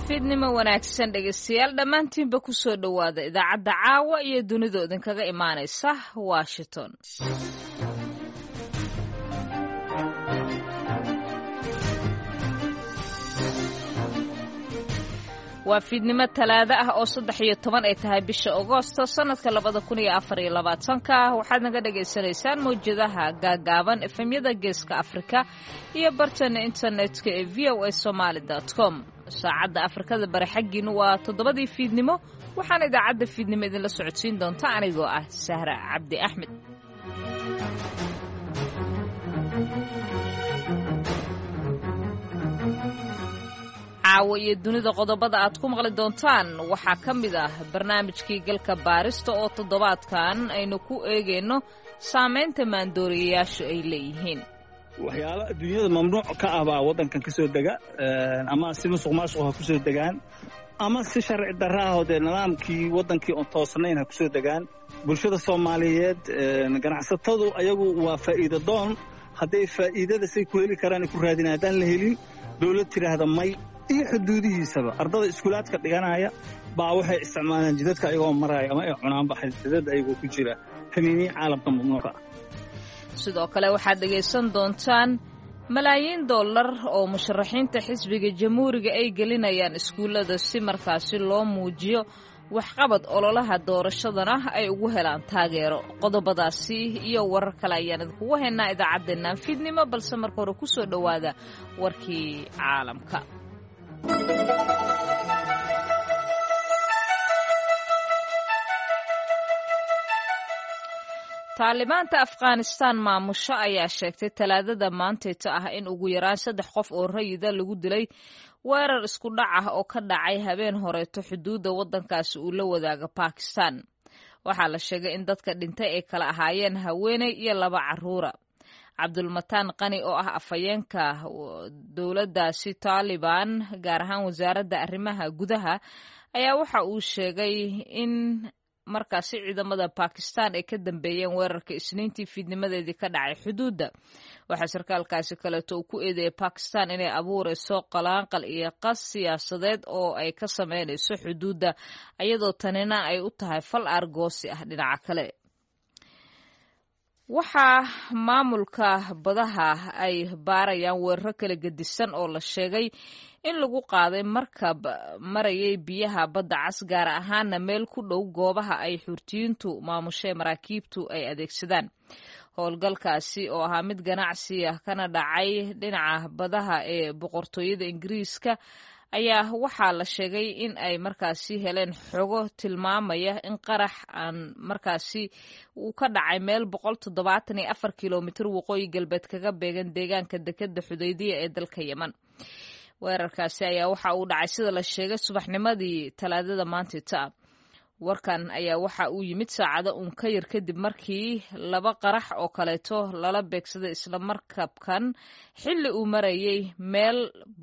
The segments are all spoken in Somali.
fiidnimo wanaagsan dhegeystayaal dhammaantiinba ku soo dhowaada idaacadda caawa iyo dunida idinkaga imaanaysa Washington. waa fiidnimo talaado ah oo 13 ay tahay bisha Agoosto sanadka 2024 waxaad naga dhageysanaysaan mowjadaha gaagaaban efemyada geeska Afrika iyo bartana internetka ee voasomali.com. saacadda Afrikada bari xaqiinu waa 7 fiidnimo waxaan idaacadda fiidnimo idinla socodsiin doonta anigoo ah Sahra Cabdi Axmed. caawa iyo dunida qodobada aad ku maqli doontaan waxaa ka mid ah barnaamijkii galka baarista oo toddobaadkan aynu ku eegayno saamaynta maandooriyayaashu ay leeyihiin. waxyaalo adduunyada mamnuuc ka ah baa waddankan ka soo dega ama si musuqmaasuq ha ku soo degaan ama si sharci darro ah oo dee nidaamkii waddankii oon toosnayn ha ku soo degaan. bulshada Soomaaliyeed ganacsatadu ayagu waa faa'iido doon. hadday faa'iidada say ku heli karaan ku raadinayaan haddaan la helin dawlad tiraahda may iyo xuduudihiisaba ardada iskuulaadka dhiganaya baa waxay isticmaalaan jidadka ayagoo maraya ama ay cunaan baxay ayagoo ku jira kaniiniya caalamka mamnuuca. sidoo kale waxaad dhegaysan doontaan malaayiin dollar oo musharaxiinta xisbiga jamhuuriga ay gelinayaan iskuullada si markaasi loo muujiyo waxqabad ololaha doorashadana ay ugu helaan taageero. qodobadaasi iyo warar kale ayaan idinkugu haynaa idaacaddeennan fiidnimo balse marka hore ku soo dhowaada warkii caalamka. taalibaanta Afghanistan maamusho ayaa sheegtay talaadada maanteeta ah in ugu yaraan 3 qof oo rayida lagu dilay weerar isku dhac ah oo ka dhacay habeen horeeto xuduudda waddankaasi uu la wadaaga Pakistan. waxaa la sheegay in dadka dhintay ay kala ahaayeen haweeney iyo 2 carruura. cabdulmataan qani oo ah afhayeenka dowladdaasi Taliban gaar ahaan wasaaradda arrimaha gudaha ayaa waxa uu sheegay in markaasi ciidamada Pakistan ay ka dambeeyeen weerarka Isniintii fiidnimadeedii ka dhacay xuduudda. waxaa sarkaalkaasi kaleeto uu ku eedeeyay Pakistan inay abuurayso qalaanqal iyo qas siyaasadeed oo ay ka sameynayso xuduudda iyadoo tanina ay u tahay fal argoosi ah dhinaca kale. waxaa maamulka badaha ay baarayaan weeraro kala gedisan oo la sheegay in lagu qaaday markab marayay biyaha badda cas gaar ahaana meel ku dhow goobaha ay xurtiyiintu maamushee maraakiibtu ay adeegsadaan. howlgalkaasi oo ahaa mid ganacsi ah kana dhacay dhinaca badaha ee boqortooyada Ingiriiska ayaa waxaa la sheegay in ay markaasi heleen xogo tilmaamaya in qarax aan markaasi uu ka dhacay meel 174 kilomitir waqooyi galbeed kaga beegan deegaanka dekedda Xudaydiya ee dalka Yemen. weerarkaasi ayaa waxa uu dhacay sida la sheegay subaxnimadii talaadada maanteeta. warkan ayaa waxa uu yimid saacado uun ka yar kadib markii 2 qarax oo kaleeto lala beegsaday isla markabkan xilli uu marayay meel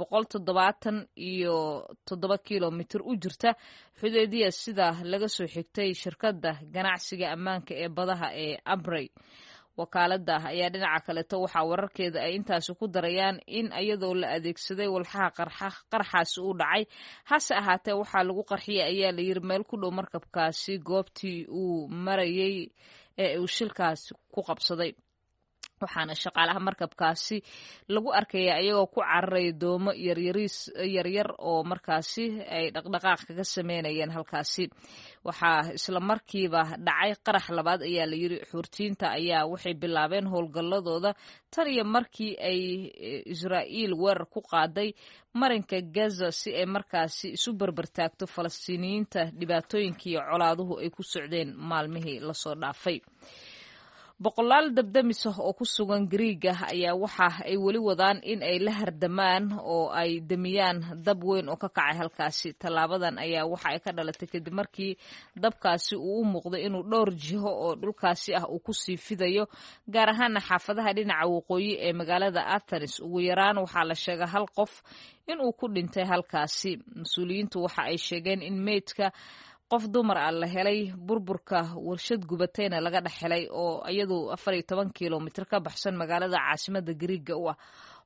177 kilomitir u jirta Xudaydiya sida laga soo xigtay shirkadda ganacsiga ammaanka ee badaha ee Ambrey. wakaaladda ayaa dhinaca kaleeto waxaa wararkeeda ay intaasi ku darayaan in iyadoo la adeegsaday walxaha qarxaasi uu dhacay hase ahaatee waxaa lagu qarxiyay ayaa la yiri meel ku dhow markabkaasi goobtii uu marayay ee uu shilkaasi ku qabsaday. waxaana shaqaalaha markabkaasi lagu arkaya ayagoo ku cararaya doomo yaryar oo markaasi ay dhaqdhaqaaq kaga sameynayeen halkaasi. waxaa isla markiiba dhacay qarax labaad ayaa la yiri xurtiyiinta ayaa waxay bilaabeen howlgalladooda tan iyo markii ay Israa'iil weerar ku qaaday marinka Gaza si ay markaasi isu barbartaagto Falastiiniyiinta dhibaatooyinkii iyo colaaduhu ay ku socdeen maalmihii la soo dhaafay. boqolaal dabdamis ah oo ku sugan Gariiga ayaa waxa ay weli wadaan in ay la hardamaan oo ay damiyaan dab weyn oo ka kacay halkaasi. tallaabadan ayaa waxa ay ka dhalatay kadib markii dabkaasi uu u muuqday inuu dhowr jiho oo dhulkaasi ah uu ku sii fidayo gaar ahaan xaafadaha dhinaca waqooyi ee magaalada Athens. ugu yaraan waxaa la sheegay 1 qof inuu ku dhintay halkaasi. mas-uuliyiintu waxa ay sheegeen in meydka qof dumar ah la helay burburka warshad gubatayna laga dhex helay oo iyadu 14 kilomitir ka baxsan magaalada caasimadda Gariiga u ah.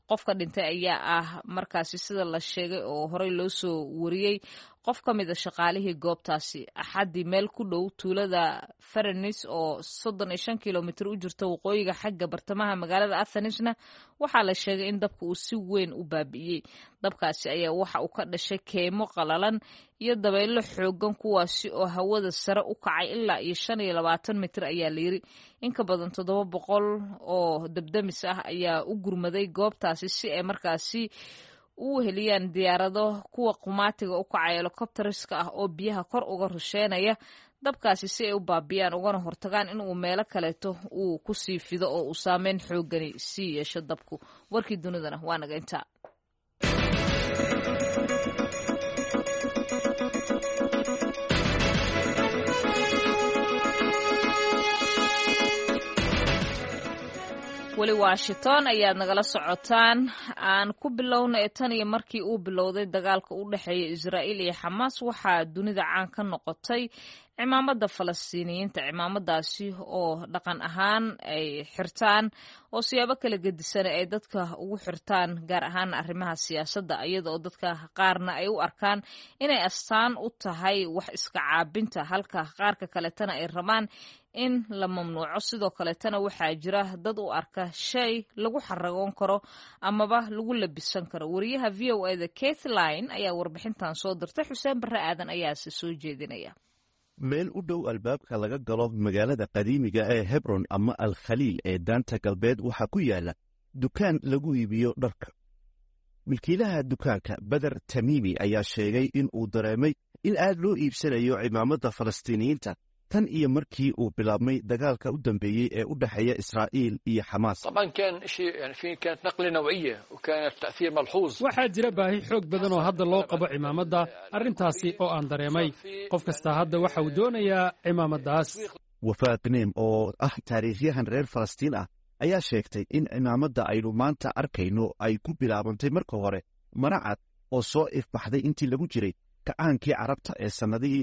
qofka dhintay ayaa ah markaasi sida la sheegay oo horey loo soo wariyey qof ka mid a shaqaalihii goobtaasi axaddii meel ku dhow tuulada Ferenis oo 35 kilomitir u jirta waqooyiga xagga bartamaha magaalada Athenesna waxaa la sheegay in dabka uu si weyn u baabi'iyey. Dabkaasi ayaa waxa uu ka dhashay keemo qalalan iyo dabaylo xoogan kuwaasi oo hawada sare u kacay ilaa iyo 25 mitir ayaa la yiri. In ka badan 700 oo dabdamis ah ayaa u gurmaday goobtaasi si ay markaasi u heliyaan diyaarado kuwa qumaatiga u kacay helicopterska ah oo biyaha kor uga rusheenaya dabkaasi si ay u baabiyaan ugana hortagaan in uu meelo kaleeto uu ku sii fido oo uu saameyn xoogani sii yeesho dabku. Warkii dunidana waa naga intaa. weli Washington ayaad nagala socotaan. Aan ku bilowna tan iyo markii uu bilowday dagaalka u dhaxeeya Israa'iil iyo Xamaas waxaa dunida caan ka noqotay cimaamada Falastiiniyiinta. Cimaamadaasi oo dhaqan ahaan ay xirtaan oo siyaabo kala gedisan ay dadka ugu xirtaan gaar ahaan arrimaha siyaasadda iyadoo dadka qaarna ay u arkaan inay astaan u tahay wax iska caabinta halka qaarka kaletana ay rabaan in la mamnuuco. Sidoo kaletana waxaa jira dad u arka shay lagu xaragoon karo amaba lagu labisan karo. Wariyaha VOA-da Kathleen ayaa warbixintan soo dirtay. Xuseen Barre Aadan ayaa soo jeedinaya. meel u dhow albaabka laga galo magaalada qadiimiga ee Hebron ama Al-Khaliil ee daanta galbeed waxaa ku yaala dukaan lagu iibiyo dharka. milkiilaha dukaanka Badar Tamimi ayaa sheegay in uu dareemay in aad loo iibsanayo cimaamada Falastiiniyiinta tan iyo markii uu bilaabmay dagaalka u dambeeyay ee u dhaxeeya Israa'iil iyo Xamaas. waxaa jira baahi xoog badan oo hadda loo qabo cimaamada, arrintaasi oo aan dareemay. qof kasta hadda waxa uu doonayaa cimaamadaas. Wafaaq Neem oo ah taariikhyahan reer Falastiin ah ayaa sheegtay in cimaamada aynu maanta arkayno ay ku bilaabantay marka hore maracad oo soo ifbaxday intii lagu jiray kacaankii Carabta ee sanadihii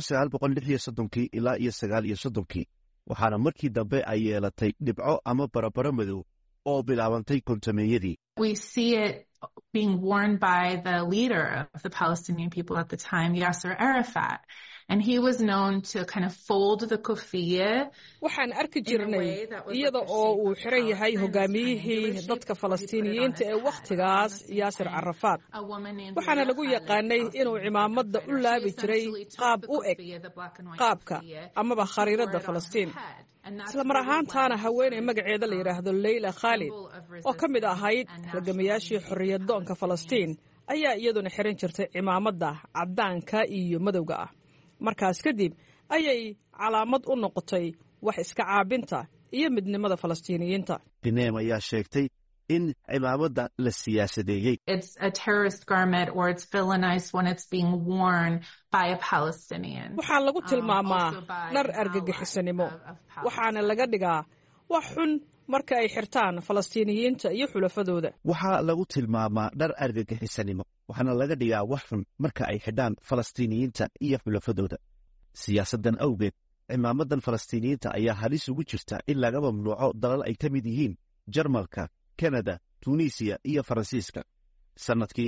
1936 ilaa 1939 waxaana markii dambe ay yeelatay dhibco ama barabaro madow oo bilaabantay kontameeyadii. We see it being worn by the leader of the Palestinian people at the time, Yasser Arafat. And he was known to kind of fold the kufiya. waxaan arki jirnay iyada oo uu xiran yahay hogaamiyihii dadka Falastiiniyiinta ee waqtigaas Yasser Arafat. waxaana lagu yaqaanay inuu cimaamada u laabi jiray qaab u eg qaabka amaba khariirada Falastiin. isla mar ahaantaana haweeney magaceeda la yiraahdo Leila Khalid oo ka mid ahayd halgamayaashii xorriyad-doonka Falastiin ayaa iyaduna xiran jirtay cimaamada caddaanka iyo madowga ah. markaas kadib ayay calaamad u noqotay wax iska caabinta iyo midnimada Falastiiniyiinta. Neem ayaa sheegtay in cimaamada la siyaasadeeyay. It's a terrorist garment or it's villainized when it's being worn by a Palestinian. waxaa lagu tilmaamaa dhar argagixisanimo, waxaana laga dhigaa wax xun marka ay xirtaan Falastiiniyiinta iyo xulafadooda. waxaa lagu tilmaamaa dhar argagixisanimo waxaana laga dhigaa wax xun marka ay xidhaan Falastiiniyiinta iyo xulafadooda. siyaasadan awgeed cimaamadan Falastiiniyiinta ayaa halis ugu jirta in laga mamnuuco dalal ay ka mid yihiin Jarmalka, Canada, Tunisia iyo Faransiiska. sanadkii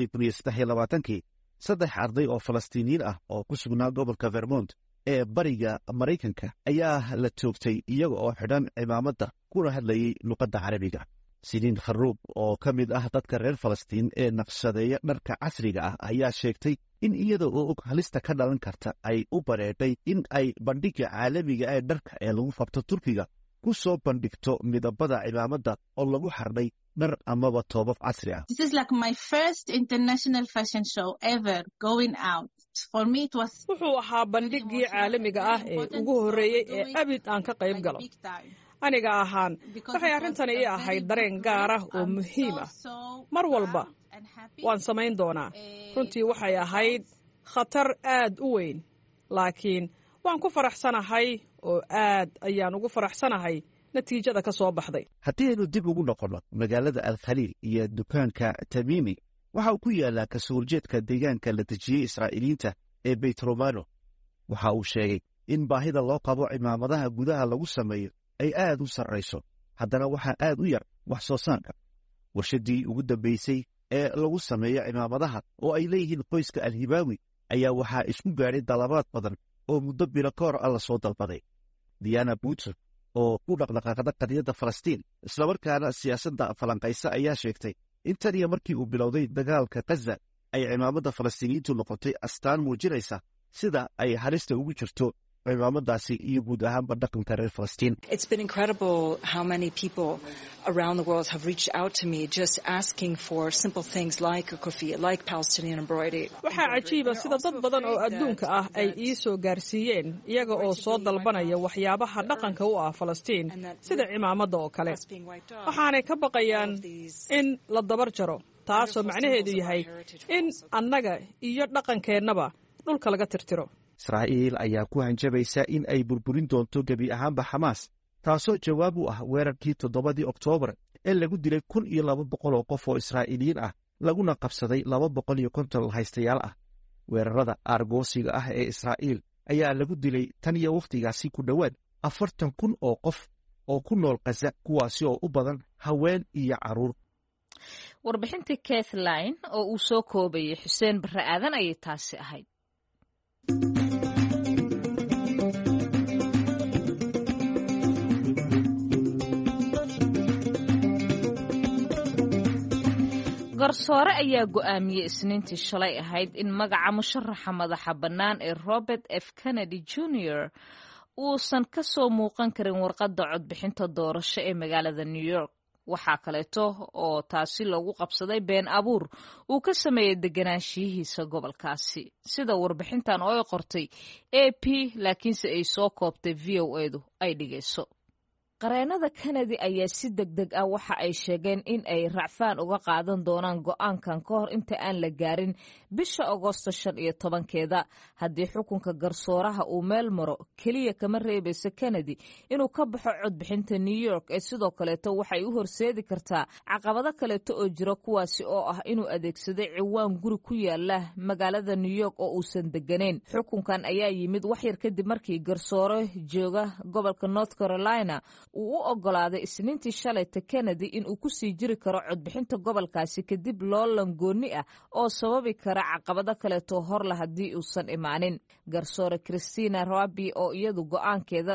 2023 saddex arday oo Falastiiniyiin ah oo ku sugnaa gobolka Vermont ee bariga Mareykanka ayaa la toogtay iyaga oo xidhan cimaamada kuna hadlayay luqadda Carabiga. Siniin Kharuub oo ka mid ah dadka reer Falastiin ee naqshadeeya dharka casriga ah ayaa sheegtay in iyada oo og halista ka dhalan karta ay u bareedhay in ay bandhigga caalamiga ee dharka ee lagu qabto Turkiga ku soo bandhigto midabada cimaamada oo lagu xardhay dhar amaba toobab casri ah. This is like my first international fashion show ever going out. For me it was wuxuu ahaa bandhiggii caalamiga ah ee ugu horreeyay ee abid aan ka qayb galo. aniga ahaan waxay arrintani ii ahayd dareen gaar ah oo muhiim ah. mar walba waan samayn doonaa. runtii waxay ahayd khatar aad u weyn, laakiin waan ku faraxsanahay oo aad ayaan ugu faraxsanahay natiijada ka soo baxday. haddii aynu dib ugu noqonno magaalada Al-Khaliil iyo dukaanka Tamimi waxa uu ku yaalaa ka soo horjeedka deegaanka la dejiyey Israa'iiliyiinta ee Beit Romano. waxa uu sheegay in baahida loo qabo cimaamadaha gudaha lagu sameeyo ay aad u sarreyso, haddana waxaa aad u yar wax soo saarka. warshadii ugu dambaysay ee lagu sameeyo cimaamadaha oo ay leeyihiin qoyska alhibaawi ayaa waxaa isku gaadhay dalabaad badan oo muddo bilo ka hor la soo dalbaday. diana buter oo ku dhaqdhaqaaqda qadiyadda falastiin islamarkaana siyaasadda falanqaysa ayaa sheegtay in tan iyo markii uu bilowday dagaalka Gaza ay cimaamada falastiiniyiintu noqotay astaan muujinaysa sida ay halista ugu jirto cimaamadaasi iyo guud ahaanba dhaqanka reer Falastiin. It's been incredible how many people around the world have reached out to me just asking for simple things like a kufi, like Palestinian embroidery. Waxaa cajiiba sida dad badan oo adduunka ah ay ii soo gaarsiiyeen iyaga oo soo dalbanaya waxyaabaha dhaqanka u ah Falastiin sida cimaamada oo kale. Waxaanay ka baqayaan in la dabar jaro, taasoo macnaheedu yahay in annaga iyo dhaqankeennaba dhulka laga tirtiro. Israa'iil ayaa ku hanjabaysa in ay burburin doonto gebi ahaanba Xamaas, taasoo jawaab u ah weerarkii 7 Oktoobar ee lagu dilay 1,200 oo qof oo Israa'iiliyiin ah laguna qabsaday 250 haystayaal ah. Weerarada aargoosiga ah ee Israa'iil ayaa lagu dilay tan iyo waqtigaasi ku dhowaad 40,000 oo qof oo ku nool Gaza, kuwaasi oo u badan haween iyo carruur. Warbixintii Kathleen oo uu soo koobayay Xuseen Barre Aadan ayay taasi ahayd. garsoore ayaa go'aamiyey Isniintii shalay ahayd in magaca musharaxa madaxa bannaan ee Robert F. Kennedy Jr. uusan ka soo muuqan karin warqadda codbixinta doorasho ee magaalada New York. Waxaa kaleeto oo taasi loogu qabsaday been abuur uu ka sameeyey deganaanshiyihiisa gobolkaasi, sida warbixintan oo ay qortay AP laakiinse ay soo koobtay VOA-du ay dhigayso. Qareenada Kennedy ayaa si degdeg ah waxa ay sheegeen in ay racfaan uga qaadan doonaan go'aankan ka hor inta aan la gaarin bisha Agoosto 15 haddii xukunka garsooraha uu meel maro. Keliya kama reebayso Kennedy inuu ka baxo codbixinta New York ee sidoo kaleeto waxay u horseedi kartaa caqabado kaleeto oo jira, kuwaasi oo ah inuu adeegsaday ciwaan guri ku yaala magaalada New York oo uusan deganeyn. Xukunkan ayaa yimid wax yar kadib markii garsoore jooga gobolka North Carolina uu u ogolaaday Isniintii shalayta Kennedy in uu ku sii jiri karo codbixinta gobolkaasi kadib loolan gooni ah oo sababi kara caqabado kaleeto horla haddii uusan imaanin. Garsoore Christina Rabi oo iyadu go'aankeeda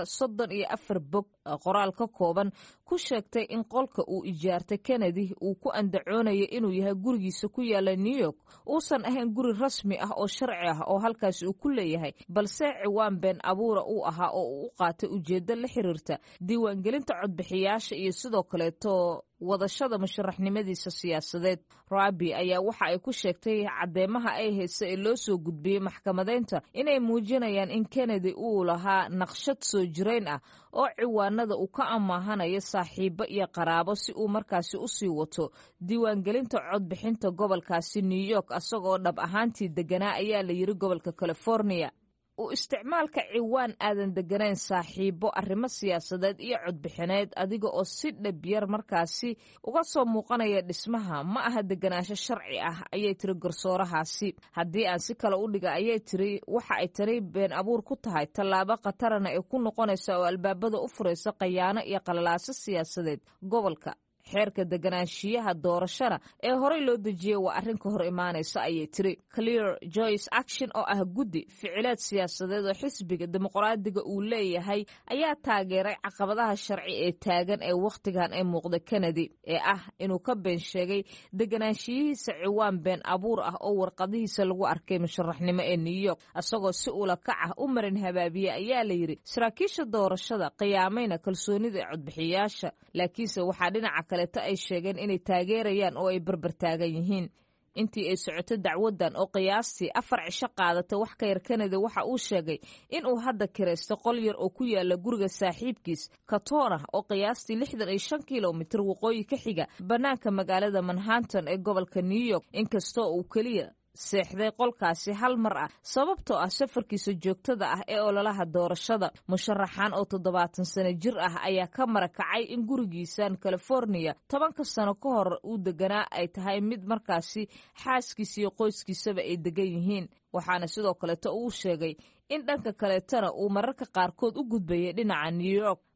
34 bog qoraal ka kooban ku sheegtay in qolka uu ijaartay Kennedy uu ku andacoonayo inuu yahay gurigiisa ku yaala New York uusan ahayn guri rasmi ah oo sharci ah oo halkaas uu ku leeyahay, balse ciwaan been abuura uu ahaa oo uu u qaatay ujeeddo la xiriirta diiwaangelinta codbixiyaasha iyo sidoo kaleeto wadashada musharaxnimadiisa siyaasadeed. Rabi ayaa waxa ay ku sheegtay caddeemaha ay hayso ee loo soo gudbiyey maxkamadeynta inay muujinayaan in Kennedy uu lahaa naqshad soo jireen ah oo ciwaanada uu ka amaahanayo saaxiibo iyo qaraabo si uu markaasi u sii wato diiwaangelinta codbixinta gobolkaasi New York asagoo dhab ahaantii deganaa, ayaa la yiri gobolka California. u isticmaalka ciwaan aadan deganayn saaxiibo arrimo siyaasadeed iyo codbixineed adiga oo si dhab yar markaasi uga soo muuqanaya dhismaha ma aha deganaansho sharci ah, ayay tiri garsoorahaasi. Haddii aan si kale u dhiga ayay tiri waxa ay tani been abuur ku tahay tallaabo khatarana ay ku noqonaysa oo albaabada u furaysa khayaano iyo qalalaaso siyaasadeed gobolka. Xeerka deganaanshiyaha doorashada ee horey loo dejiyey waa arrin ka hor imaanaysa, ayay tiri. Clear Joyce Action oo ah guddi ficileed siyaasadeed oo xisbiga dimuqraadiga uu leeyahay ayaa taageeray caqabadaha sharci ee taagan ee wakhtigan ee muuqda Kennedy ee ah inuu ka been sheegay deganaanshiyihiisa ciwaan been abuur ah oo warqadihiisa lagu arkay musharaxnimo ee New York asagoo si ula kac ah u marin habaabiye, ayaa la yiri saraakiisha doorashada qiyaamayna kalsoonida codbixiyaasha, laakiinse waxaa dhinaca kaleeto ay sheegeen inay taageerayaan oo ay barbar taagan yihiin. Intii ay socoto dacwadan oo qiyaastii 4 cisho qaadatay wax ka yar Kennedy waxa uu sheegay in uu hadda kiraysto qol yar oo ku yaala guriga saaxiibkiis Katona oo qiyaastii 65 kilomitir waqooyi ka xiga banaanka magaalada Manhattan ee gobolka New York, inkastoo uu kaliya seexday qolkaasi hal mar ah sababtoo ah safarkiisa joogtada ah ee ololaha doorashada. Musharaxan oo 70 sano jir ah ayaa ka marakacay in gurigiisan California 10 sano ka hor uu deganaa ay tahay mid markaasi xaaskiisa iyo qoyskiisaba ay degan yihiin, waxaana sidoo kaleeto uu sheegay in dhanka kaleetana uu mararka qaarkood u gudbayay dhinaca New York.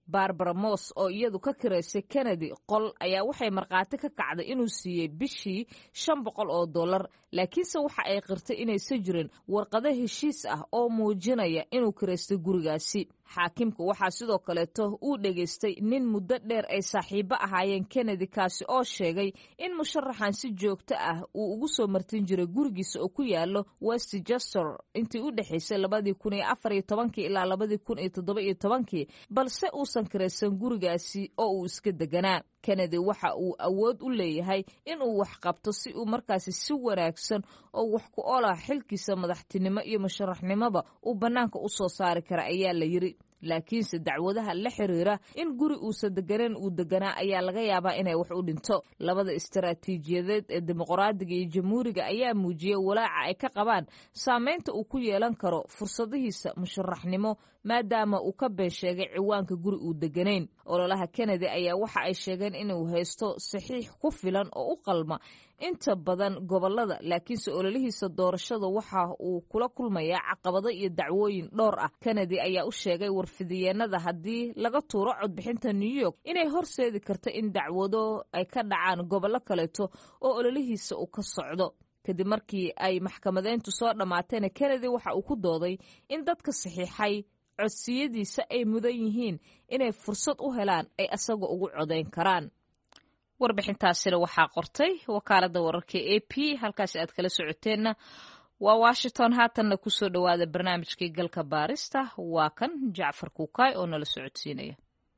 barbara moss oo iyadu ka kiraysay kennedy qol ayaa waxay markhaati ka kacday inuu siiyey bishii $500 laakiinse waxa ay qirtay inaysan jirin warqado heshiis ah oo muujinaya inuu kiraystay gurigaasi. xaakimku waxaa sidoo kaleeto uu dhegaystay nin muddo dheer ay saaxiibo ahaayeen kennedy kaasi oo sheegay in musharaxan si joogto ah uu ugu soo martin jiray gurigiisa oo ku yaalo westchester intii u dhexaysay 2014 ilaa 2017 balse uusan kiraysan gurigaasi oo uu iska deganaa. kennedy waxa uu awood u leeyahay inuu wax qabto si uu markaasi si wanaagsan oo wax ku olah xilkiisa madaxtinimo iyo musharaxnimaba uu bannaanka u soo saari kara ayaa la yiri. laakiinse dacwadaha la xiriira in guri uusan deganeen uu deganaa ayaa laga yaabaa inay wax u dhinto. labada istaraatiijiyadeed ee dimuqraadiga iyo jamhuuriga ayaa muujiyey walaaca ay ka qabaan saameynta uu ku yeelan karo fursadihiisa musharaxnimo maadaama uu ka been sheegay ciwaanka guri uu deganayn. ololaha kennedy ayaa waxa ay sheegeen inuu haysto saxiix ku filan oo u qalma inta badan gobolada, laakiinse ololihiisa doorashada waxa uu kula kulmayaa caqabado iyo dacwooyin dhowr ah. kennedy ayaa u sheegay warfidiyeenada haddii laga tuuro codbixinta new york inay horseedi karto in dacwado ay ka dhacaan gobollo kaleeto oo ololihiisa uu ka socdo. kadib markii ay maxkamadeyntu soo dhammaatayna kennedy waxa uu ku dooday in dadka saxiixay codsiyadiisa ay mudan yihiin inay fursad u helaan ay asaga ugu codayn karaan. warbixintaasina waxaa qortay wakaaladda wararka AP. halkaasi aad kala socoteenna waa Washington. haatanna ku soo dhowaada barnaamijkii galka baarista. waa kan Jacfar Kuukay oo nala socodsiinaya.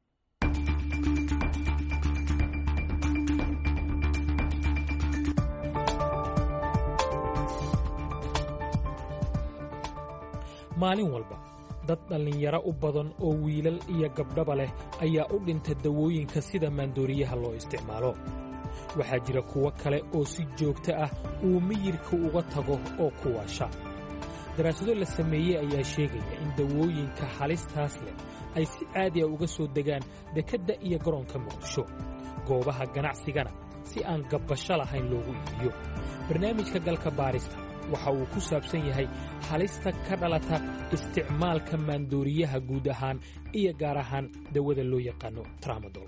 maalin walba dad dhallinyaro u badan oo wiilal iyo gabdhaba leh ayaa u dhinta dawooyinka sida maandooriyaha loo isticmaalo. waxaa jira kuwo kale oo si joogto ah uu miyirka uga tago oo ku waasha. daraasado la sameeyey ayaa sheegaya in dawooyinka halistaas leh ay si caadi ah uga soo degaan dekedda iyo garoonka muqdisho, goobaha ganacsigana si aan gabbasho lahayn loogu iibiyo. barnaamijka galka baarista waxa uu ku saabsan yahay halista ka dhalata isticmaalka maandooriyaha guud ahaan iyo gaar ahaan dawada loo yaqaano tramadol.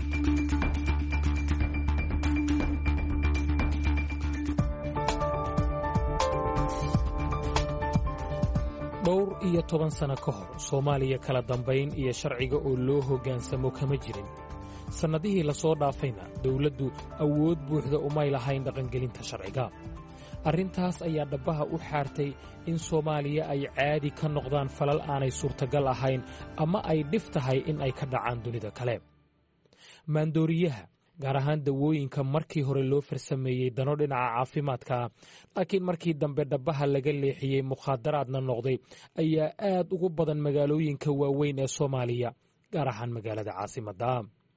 dhowr iyo 10 sano ka hor Soomaaliya kala dambayn iyo sharciga oo loo hoggaansamo kama jirin. sannadihii la soo dhaafayna dawladdu awood buuxda umay lahayn dhaqangelinta sharciga. arrintaas ayaa dhabaha u xaartay in Soomaaliya ay caadi ka noqdaan falal aanay suurtagal ahayn ama ay dhif tahay in ay ka dhacaan dunida kale. maandooriyaha gaar ahaan dawooyinka markii hore loo farsameeyey dano dhinaca caafimaadka, laakiin markii dambe dhabaha laga leexiyey mukhaadaraadna noqday ayaa aad ugu badan magaalooyinka waaweyn ee Soomaaliya, gaar ahaan magaalada caasimadda.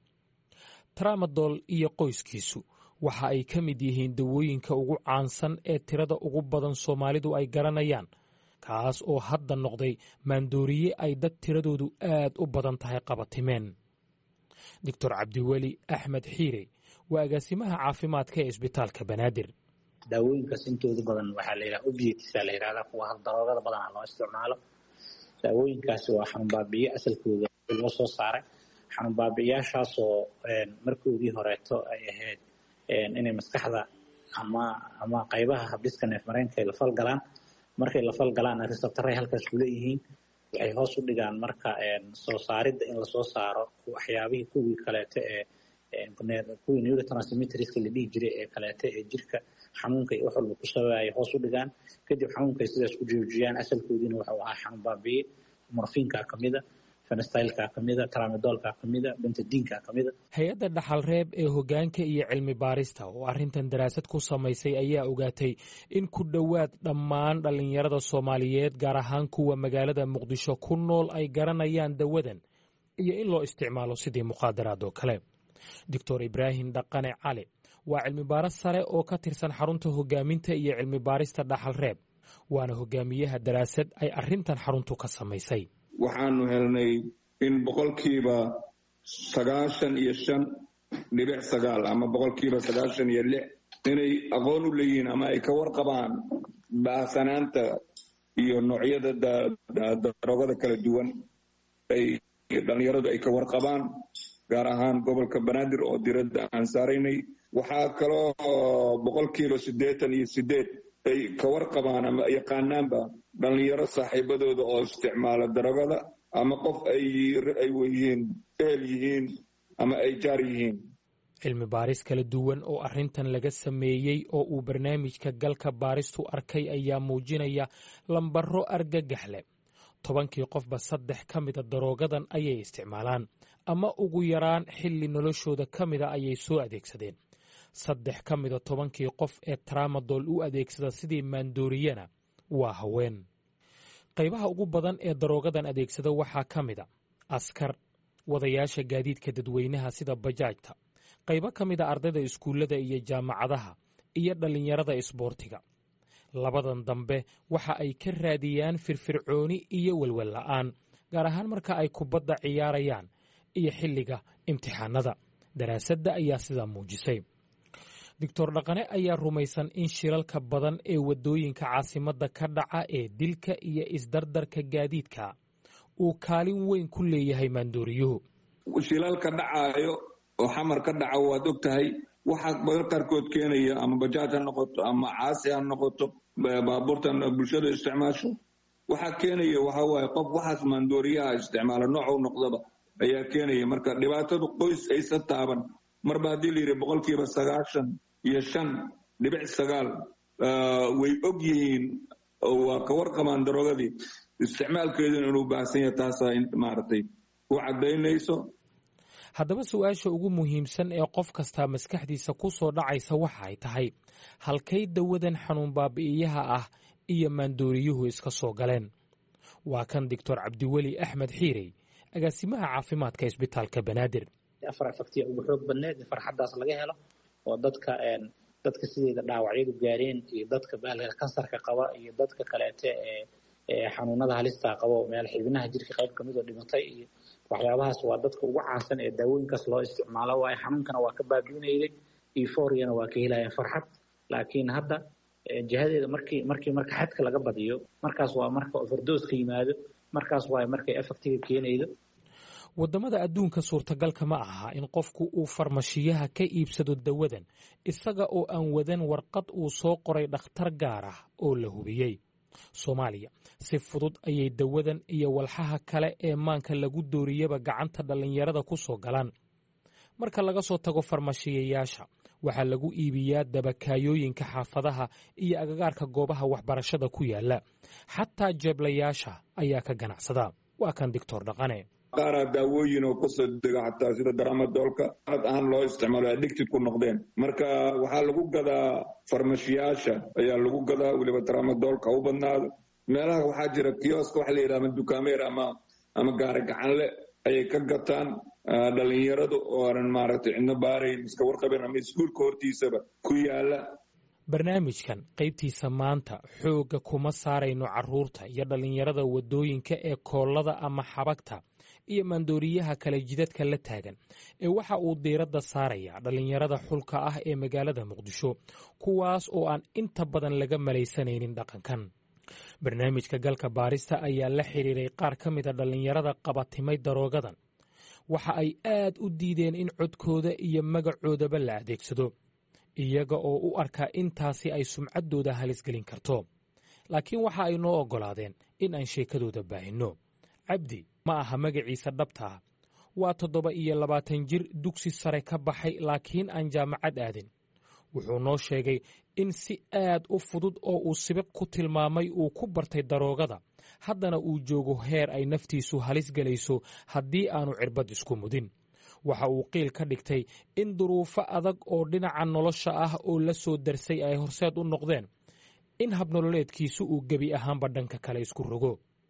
tramadol iyo qoyskiisu waxa ay ka mid yihiin dawooyinka ugu caansan ee tirada ugu badan Soomaalidu ay garanayaan, kaas oo hadda noqday maandooriye ay dad tiradoodu aad u badan tahay qabatimeen. Dr. Cabdiweli Axmed Xiire waa agaasimaha caafimaadka ee isbitaalka Banaadir. daawooyinkaas intooda badan waxaa la yidhaha opiates la yidhahdaa, kuwa daroogada badan loo isticmaalo. daawooyinkaasi waa xanuun baabi'iye asalkooda loo soo saaray. xanuun baabi'iyaashaasoo markoodii horeeto ay ahayd inay maskaxda ama qaybaha habdhiska neefmareenka ay la falgalaan. markay la falgalaan receptoray halkaas ku leeyihiin, waxay hoos u dhigaan marka soo saaridda in la soo saaro waxyaabihii kuwii kaleeto ee kuwii neurotransmitterska la dhihi jiray ee kaleeto ee jirka xanuunka iyo wax walba ku sabaaya hoos u dhigaan. kadib xanuunkay sidaas ku joojiyaan. asalkoodiina wuxuu ahaa xanuun baabi'iye. morfiinka kamida, fenastylka kamida, tramadolka kamida, bentadiinka kamida. hay-adda dhaxalreeb ee hoggaanka iyo cilmi baarista oo arrintan daraasad ku samaysay ayaa ogaatay in ku dhowaad dhammaan dhallinyarada Soomaaliyeed gaar ahaan kuwa magaalada Muqdisho ku nool ay garanayaan dawadan iyo in loo isticmaalo sidii mukhaadaraad oo kale. Dr. Ibraahim Dhaqane Cali waa cilmi baaris sare oo ka tirsan xarunta hoggaaminta iyo cilmi baarista dhaxalreeb, waana hogaamiyaha daraasad ay arrintan xaruntu ka samaysay. waxaanu helnay in 95.9 ama 96 inay aqoon u leeyihiin ama ay ka warqabaan baahsanaanta iyo noocyada daroogada kala duwan ay dhalinyaradu ay ka warqabaan, gaar ahaan gobolka banaadir oo diradda aan saaraynay. waxaa kaloo 88% ay ka warqabaan ama yaqaanaanba dhalinyaro saaxiibadooda oo isticmaala darogada ama qof ay yihiin eel yihiin ama ay jaar yihiin. cilmi baaris kala duwan oo arrintan laga sameeyey oo uu barnaamijka galka baaristu arkay ayaa muujinaya lambaro argagax leh. 10kii qofba 3 ka mida daroogadan ayay isticmaalaan ama ugu yaraan xilli noloshooda ka mida ayay soo adeegsadeen. 3 ka mida 10kii qof ee tramadol u adeegsada sidii maandooriyana waa haween. qaybaha ugu badan ee daroogadan adeegsada waxaa ka mida askar, wadayaasha gaadiidka dadweynaha sida bajaajta, qaybo ka mida ardayda iskuullada iyo jaamacadaha iyo dhallinyarada isboortiga. labadan dambe waxa ay ka raadiyaan firfircooni iyo welwel la'aan, gaar ahaan marka ay kubadda ciyaarayaan iyo xilliga imtixaanada. daraasadda ayaa sidaa muujisay. doctor dhaqane ayaa rumaysan in shilalka badan ee waddooyinka caasimadda ka dhaca ee dilka iyo isdardarka gaadiidka uu kaalin weyn ku leeyahay maandooriyuhu. shilalka dhacaayo oo xamar ka dhaca waad og tahay, waxaa badan qaarkood keenaya ama bajaaj ha noqoto ama caasi ha noqoto, baabuurtan bulshada isticmaasho. waxaa keenaya waxaa waaye qof waxaas maandooriyaha isticmaala noocuu noqdaba ayaa keenaya. marka dhibaatadu qoys aysa taaban marba haddii la yidhi 95.9 way og yihiin oo waa ka warqabaan darogadii isticmaalkeeduna inuu baahsan yahay. taasaa maaragtay u caddaynayso. haddaba su-aasha ugu muhiimsan ee qof kastaa maskaxdiisa ku soo dhacaysa waxa ay tahay halkay dawadan xanuun baabi'iyaha ah iyo maandooriyuhu iska soo galeen. waa kan doctor cabdiweli axmed xiirey, agaasimaha caafimaadka isbitaalka banaadir. 4 afagtiya ugu xoog badneed in farxaddaas laga helo oo dadka sideeda dhaawacyadu gaareen iyo dadka baalka kansarka qaba iyo dadka kaleete ee xanuunada halista qaba meel xibinaha jirka qayb kamid oo dhimatay iyo waxyaabahaas waa dadka ugu caansan ee daawooyinkaas loo isticmaalo. waa xanuunkana waa ka baabi'inayay, euphoriana waa ka helayaan farxad. laakiin hadda jihadeeda markii xadka laga badiyo, markaas waa marka overdose ka yimaado, markaas waa markay effectiga keenaydo. waddamada adduunka suurtagalka ma aha in qofku uu farmashiyaha ka iibsado dawadan isaga oo aan wadan warqad uu soo qoray dhakhtar gaar ah oo la hubiyey. soomaaliya si fudud ayay dawadan iyo walxaha kale ee maanka lagu dooriyaba gacanta dhallinyarada ku soo galaan. marka laga soo tago farmashiyayaasha, waxaa lagu iibiyaa dabakaayooyinka xaafadaha iyo agagaarka goobaha waxbarashada ku yaala. xataa jeeblayaasha ayaa ka ganacsada. waa kan doctor dhaqane. qaaraa daawooyin oo kasoo dega xataa sida daramadoolka aad ahaan loo isticmaalo addicted ku noqdeen. marka waxaa lagu gadaa farmashiyaasha ayaa lagu gadaa, weliba daramadoolka u badnaado. meelaha waxaa jira kioska waxa la yidhaha dukaameer ama gaari gacanle ayay ka gataan dhalinyaradu oo aanan maaragtay cidno baarayn, iska warqabeen ama iskuulka hortiisaba ku yaala. barnaamijkan qaybtiisa maanta xoogga kuma saarayno carruurta iyo dhallinyarada waddooyinka ee koollada ama xabagta iyo maandooriyaha kale jidadka la taagan, ee waxa uu diiradda saarayaa dhallinyarada xulka ah ee magaalada muqdisho, kuwaas oo aan inta badan laga malaysanaynin dhaqankan. barnaamijka galka baarista ayaa la xidhiiray qaar ka mida dhallinyarada qabatimay daroogadan. waxa ay aad u diideen in codkooda iyo magacoodaba la adeegsado, iyaga oo u arkaa intaasi ay sumcaddooda halisgelin karto. laakiin waxa ay noo oggolaadeen in aan sheekadooda baahinno. cabdi ma aha magaciisa dhabta ah. waa 27 jir dugsi sare ka baxay laakiin aan jaamacad aadin. wuxuu noo sheegay in si aad u fudud oo uu sibiq ku tilmaamay uu ku bartay daroogada, haddana uu joogo heer ay naftiisu halis gelayso haddii aanu cirbad isku mudin. waxa uu qiil ka dhigtay in duruufo adag oo dhinaca nolosha ah oo la soo darsay ay horseed u noqdeen in habnololeedkiisu uu gebi ahaanba dhanka kale isku rogo.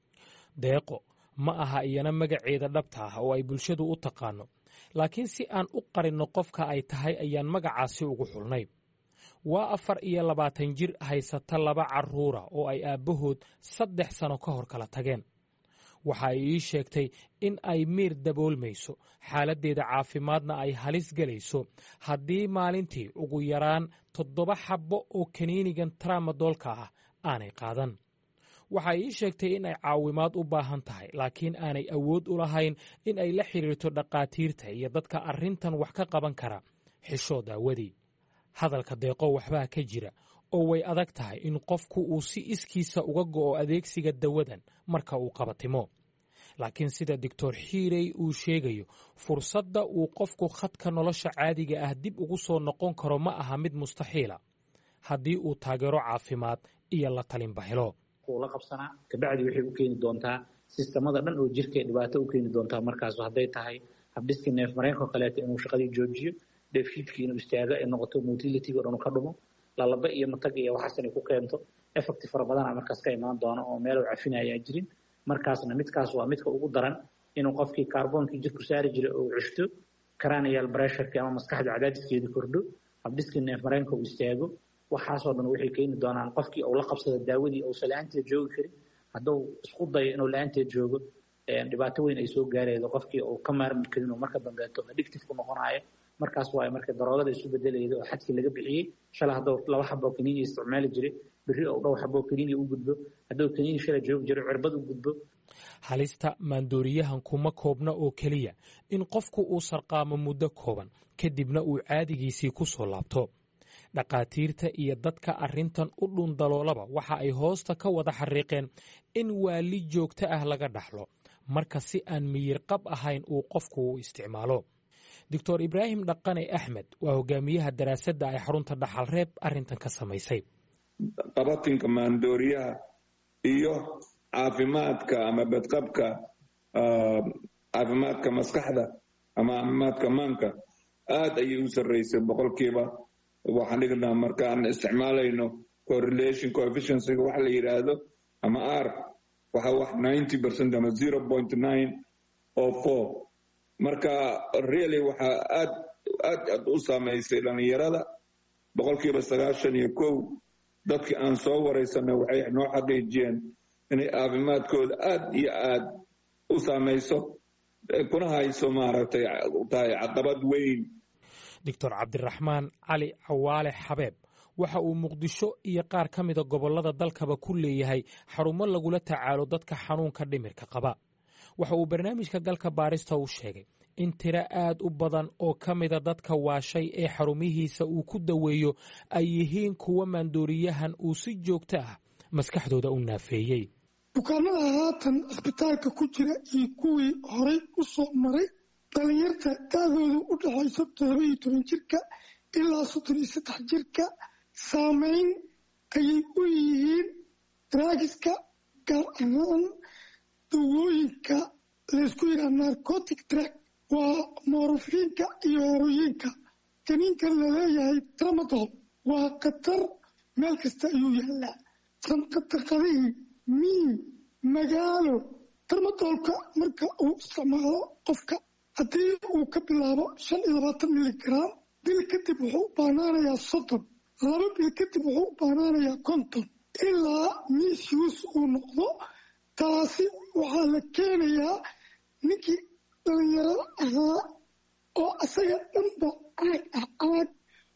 deeqo ma aha iyana magaceeda dhabta ah oo ay bulshadu u taqaano, laakiin si aan u qarinno qofka ay tahay ayaan magacaasi ugu xulnay. waa 24 jir haysata 2 carruura oo ay aabbahood 3 sano ka hor kala tageen. waxa ay ii sheegtay in ay miir daboolmayso, xaaladdeeda caafimaadna ay halis gelayso haddii maalintii ugu yaraan 7 xabbo oo kaniinigan tramadolka ah aanay qaadan. waxay ii sheegtay in ay caawimaad u baahan tahay laakiin aanay awood u lahayn in ay la xidhiirto dhakhaatiirta iyo dadka arrintan wax ka qaban kara xishood aawadii. hadalka deeqo waxbaa ka jira oo way adag tahay in qofku uu si iskiisa uga go'o adeegsiga dawadan marka uu qabatimo. laakiin sida doctor xiirey uu sheegayo, fursadda uu qofku khadka nolosha caadiga ah dib ugu soo noqon karo ma aha mid mustaxiila haddii uu taageero caafimaad iyo la talinba helo. la qabsanaa kabacdi waxay u keeni doontaa sistamada dhan oo jirka dhibaato u keeni doontaa. markaas hadday tahay habdhiska neef mareenka kaleeto inuu shaqadii joojiyo, dheefshiidkii inuu istaago ay noqoto, motility-ga dhan ka dhumo, lalaba iyo matag iyo waxaas inay ku keento effect fara badan markaas ka imaan doona oo meel uu cafinaya jirin. markaasna midkaas waa midka ugu daran inuu qofkii kaarboonkii jirku saari jiray oo cushto, cranial pressure ama maskaxda cadaadiskeeda kordho, habdhiska neef mareenka uu istaago. waxaasoo dhan waxay keeni doonaan qofkii uu la qabsado daawadii uusan la-aanteed joogi karin. hadduu isku dayo inuu la-aanteed joogo, dhibaato weyn ay soo gaaraydo qofkii uu ka maarmi karin oo marka dambeeto addictive ku noqonayo. markaas waa marka daroogada isu bedelayda oo xadkii laga bixiyey. shalay hadduu 2 xabo kaniini isticmaali jiray, berri oo 2 xabo kaniini u gudbo, hadduu kaniini shalay joogi jiray cirbad u gudbo. halista maandooriyahan kuma koobna oo keliya in qofku uu sarqaamo muddo kooban kadibna uu caadigiisii ku soo laabto. dhakhaatiirta iyo dadka arrintan u dhundaloolaba waxa ay hoosta ka wada xariiqeen in waali joogto ah laga dhaxlo marka si aan miyir qab ahayn uu qofku u isticmaalo. doctor ibraahim dhaqane axmed waa hogaamiyaha daraasadda ay xarunta dhaxalreeb arrintan ka samaysay. qabatinka maandooriyaha iyo caafimaadka ama badqabka caafimaadka maskaxda ama caafimaadka maanka aad ayay u sarraysay boqolkiiba. waxaan dhignaa markaan isticmaalayno correlation coefficiency waxa la yidhaahdo ama r waxa wax 90% ama 0.904. marka really waxa aad u saamaysay dhalinyarada. boqolkiiba 91 dadkii aan soo waraysanay waxay noo xaqiijiyeen inay caafimaadkooda aad iyo aad u saamayso, kuna hayso maaragtay tahay caqabad weyn. doctor cabdiraxmaan cali cawaale xabeeb waxa uu muqdisho iyo qaar ka mida gobollada dalkaba ku leeyahay xarumo lagula tacaalo dadka xanuunka dhimirka qaba. waxa uu barnaamijka galka baarista u sheegay in tiro aad u badan oo ka mida dadka waashay ee xarumihiisa uu ku daweeyo ay yihiin kuwa maandooriyahan uu si joogto ah maskaxdooda u naafeeyey. bukaanada haatan cisbitaalka ku jira iyo kuwii horay u soo maray, dhalinyarta daadoodu u dhaxayso 17 jirka ilaa 33 jirka, saamayn ayay u yihiin draagiska, gaar ahaan dawooyinka laysku yidhaha narcotic drug, waa moorofiinka iyo herooyinka. kaniinka laleeyahay tramadol waa khatar, meel kasta ayuu yaallaa. sanqataqadihii miyi magaalo, tramadolka marka uu isticmaalo qofka, haddii uu ka bilaabo 25 miligram, bil kadib wuxuu u baanaanayaa 30, 2 bil kadib wuxuu u baanaanayaa 50, ilaa misuse uu noqdo. taasi waxaa la keenayaa ninkii dhalinyarada ahaa oo asaga dhanba caag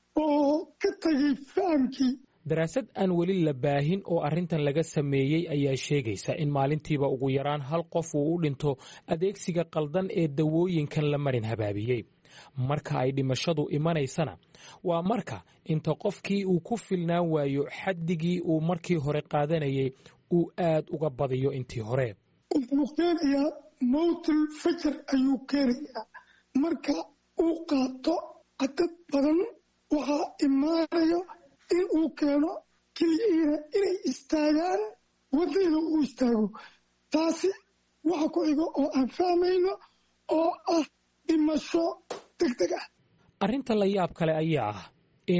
oo ka tagay fahamkii. daraasad aan weli la baahin oo arrintan laga sameeyey ayaa sheegaysa in maalintiiba ugu yaraan 1 qof uu u dhinto adeegsiga qaldan ee dawooyinkan la marin habaabiyey. marka ay dhimashadu imanaysana waa marka inta qofkii uu ku filnaan waayo xaddigii uu markii hore qaadanayay uu aad uga badiyo intii hore. wuxuu keenayaa mawtil fajar ayuu keenayaa. marka uu qaato cadad badan waxaa imaanayo in uu keeno keliyihiina inay istaagaan, wadayda uu istaago. taasi waxa ku xigo oo aan fahmayno oo ah dhimasho degdeg ah. arrinta la yaab kale ayaa ah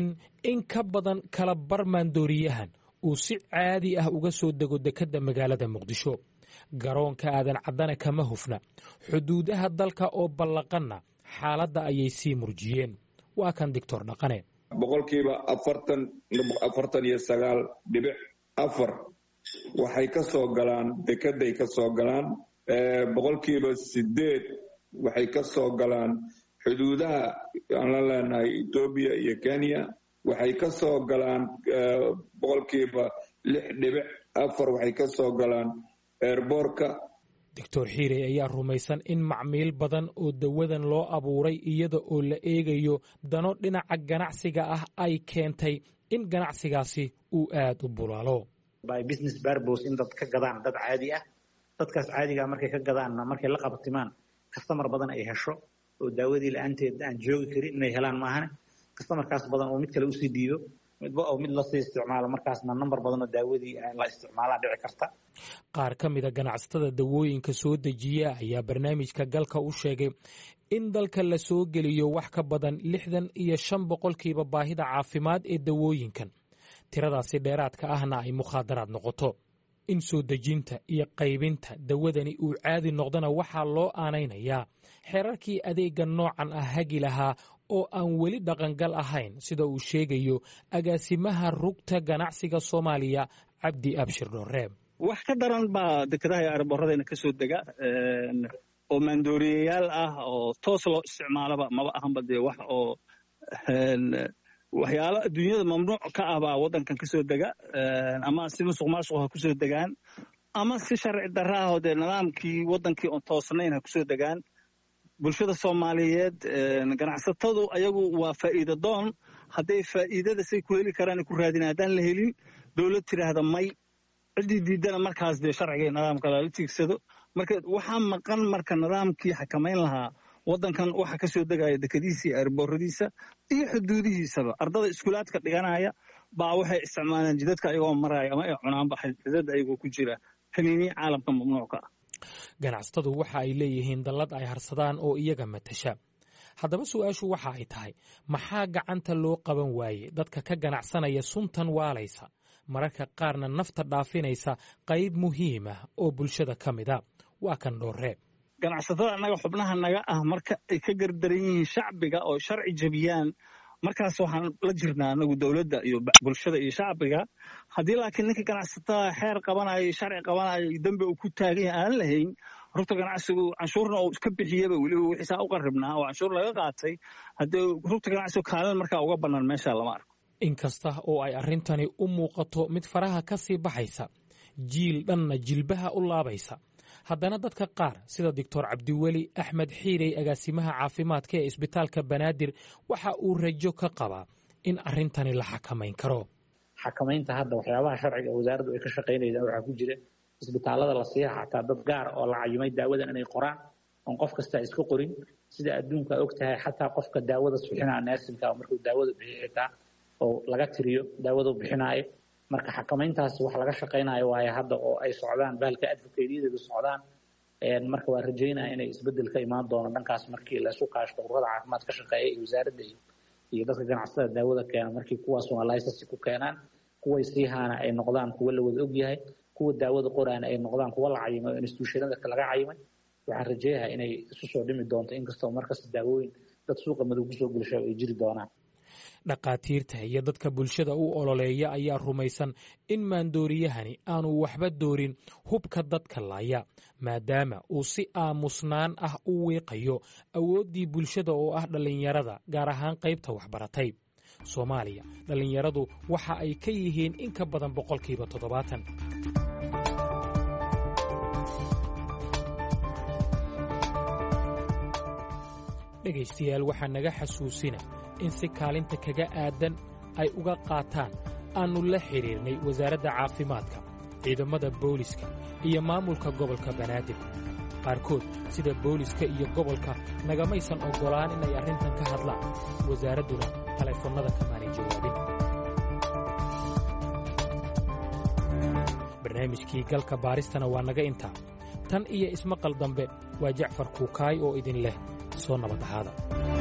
in ka badan kala bar maandooriyahan uu si caadi ah uga soo dego dekedda magaalada muqdisho. garoonka aadan caddana kama hufna, xuduudaha dalka oo ballaqanna xaaladda ayay sii murjiyeen. waa kan doctor dhaqane. boqolkiiba 49.4 waxay ka soo galaan dekeday ka soo galaan. boqolkiiba 8 waxay ka soo galaan xuduudaha aan la leenahay Ethiopia iyo Kenya. waxay ka soo galaan boqolkiiba 6.4 4 waxay ka soo galaan eerboorka. doctor xiirey ayaa rumaysan in macmiil badan oo dawadan loo abuuray iyada oo la eegayo dano dhinaca ganacsiga ah ay keentay in ganacsigaasi uu aad u bulaalo. by business purpose in dad ka gadaan dad caadi ah, dadkaas caadiga markay ka gadaanna markay la qabtimaan customer badan ay hesho oo daawadii la'aanteed aan joogi karin inay helaan maahan, customerkaas badan oo mid kale u sii diido midba oo mid la sii isticmaalo, markaasna number badan oo daawadii la isticmaalaa dhici karta. qaar ka mid a ganacsatada dawooyinka soo dejiya ayaa barnaamijka galka u sheegay in dalka la soo geliyo wax ka badan 65% baahida caafimaad ee dawooyinkan, tiradaasi dheeraadka ahna ay mukhaadaraad noqoto. in soo dejinta iyo qaybinta dawadani uu caadi noqdana waxaa loo aanaynayaa xeerarkii adeegga noocan ah hagi lahaa oo aan weli dhaqangal ahayn, sida uu sheegayo agaasimaha rugta ganacsiga Soomaaliya Cabdi Abshir Dhoreeb. wax ka daran baa dekedaha iyo airboorradeena ka soo dega oo maandooriyayaal ah oo toos loo isticmaalaba maba ahanba dee wax oo waxyaalo adduunyada mamnuuc ka ah baa waddankan ka soo dega, ama si musuqmaasuq ha ku soo degaan ama si sharci darra ah oo dee nidaamkii waddankii oon toosnayn ha ku soo degaan. bulshada Soomaaliyeed ganacsatadu ayagu waa faa'iido doon, hadday faa'iidada say ku heli karaan ku raadin, haddaan la helin dawlad tiraahda may, ciddii diidana markaas dee sharciga iyo nidaamka lala tiigsado. marka waxaa maqan marka nidaamkii xakamayn lahaa waddankan waxa ka soo degaya dekadiisa iyo airboorradiisa iyo xuduudihiisaba. ardada iskuulaadka dhiganaya baa waxay isticmaalaan jidadka ayagoo maraya ama ay cunaanba xididada ayagoo ku jira kaniiniya caalamka mamnuucka ah. ganacsatadu waxa ay leeyihiin dallad ay harsadaan oo iyaga matasha. haddaba su-aashu waxa ay tahay, maxaa gacanta loo qaban waaye dadka ka ganacsanaya suntan waalaysa, mararka qaarna nafta dhaafinaysa qayb muhiim ah oo bulshada ka mid a? waa kan Dhoreeb. ganacsatada annaga xubnaha naga ah marka ay ka gardaran yihiin shacbiga oo sharci jabiyaan, markaas waxaan la jirnaa anagu dawladda iyo bulshada iyo shacbiga. haddii laakiin ninka ganacsatada xeer qabanayo sharci qabanayo dambe uu ku taagan yahay aan lahayn, rugta ganacsigu canshuurna uu iska bixiyaba weliba wixiisaa u qarribnaa oo canshuur laga qaatay, haddii rugta ganacsigu kaalin markaa uga bannaan meesha lama arko. inkasta oo ay arrintani u muuqato mid faraha ka sii baxaysa, jiil dhanna jilbaha u laabaysa, haddana dadka qaar sida doctor Cabdiweli Axmed Xiirey agaasimaha caafimaadka ee isbitaalka Banaadir waxa uu rajo ka qabaa in arrintani la xakamayn karo. xakamaynta hadda waxyaabaha sharciga wasaaraddu ay ka shaqaynaysaa waxaa ku jira isbitaalada la siiya xataa dad gaar oo la cayimay daawadan inay qoraan oon qof kasta iska qorin, sida adduunka og tahay xataa qofka daawada bixinaa naasinka markuu daawada bixiyo xitaa oo laga tiriyo daawadu bixinaayo. marka xakamayntaas wax laga shaqaynayo waaye hadda oo ay socdaan bahalka advocateyadeedu socdaan. marka waa rajaynaya inay isbedel ka imaan doono dhankaas markii la isu kaashto ururada caafimaad ka shaqeeya iyo wasaaradda iyo dadka ganacsatada daawada keena, markii kuwaas waa laysansi ku keenaan, kuway siihaana ay noqdaan kuwa la wada ogyahay, kuwa daawada qoraana ay noqdaan kuwa la cayimay oo institutionada laga cayimay. waxaan rajayaha inay isu soo dhimi doonto, inkastoo markasta daawooyin dad suuqa madow kusoo gulasha ay jiri doonaan. dhaqaatiirta iyo dadka bulshada u ololeeya ayaa rumaysan in maandooriyahani aanu waxba doorin hubka dadka laaya, maadaama uu si aamusnaan ah u wiiqayo awooddii bulshada oo ah dhallinyarada, gaar ahaan qaybta waxbaratay. Soomaaliya, dhallinyaradu waxa ay ka yihiin in ka badan 70%. dhegaystayaal, waxaa naga xasuusina in si kaalinta kaga aadan ay uga qaataan aannu la xidhiirnay wasaaradda caafimaadka, ciidamada booliska iyo maamulka gobolka Banaadir. qaarkood sida booliska iyo gobolka nagamaysan oggolaan inay arrintan ka hadlaan, wasaaradduna taleefannada kamaanay jawaabin. barnaamijkii galka baaristana waa naga intaa. tan iyo ismaqal dambe waa Jacfar Kuukaay oo idin leh soo nabad ahaada.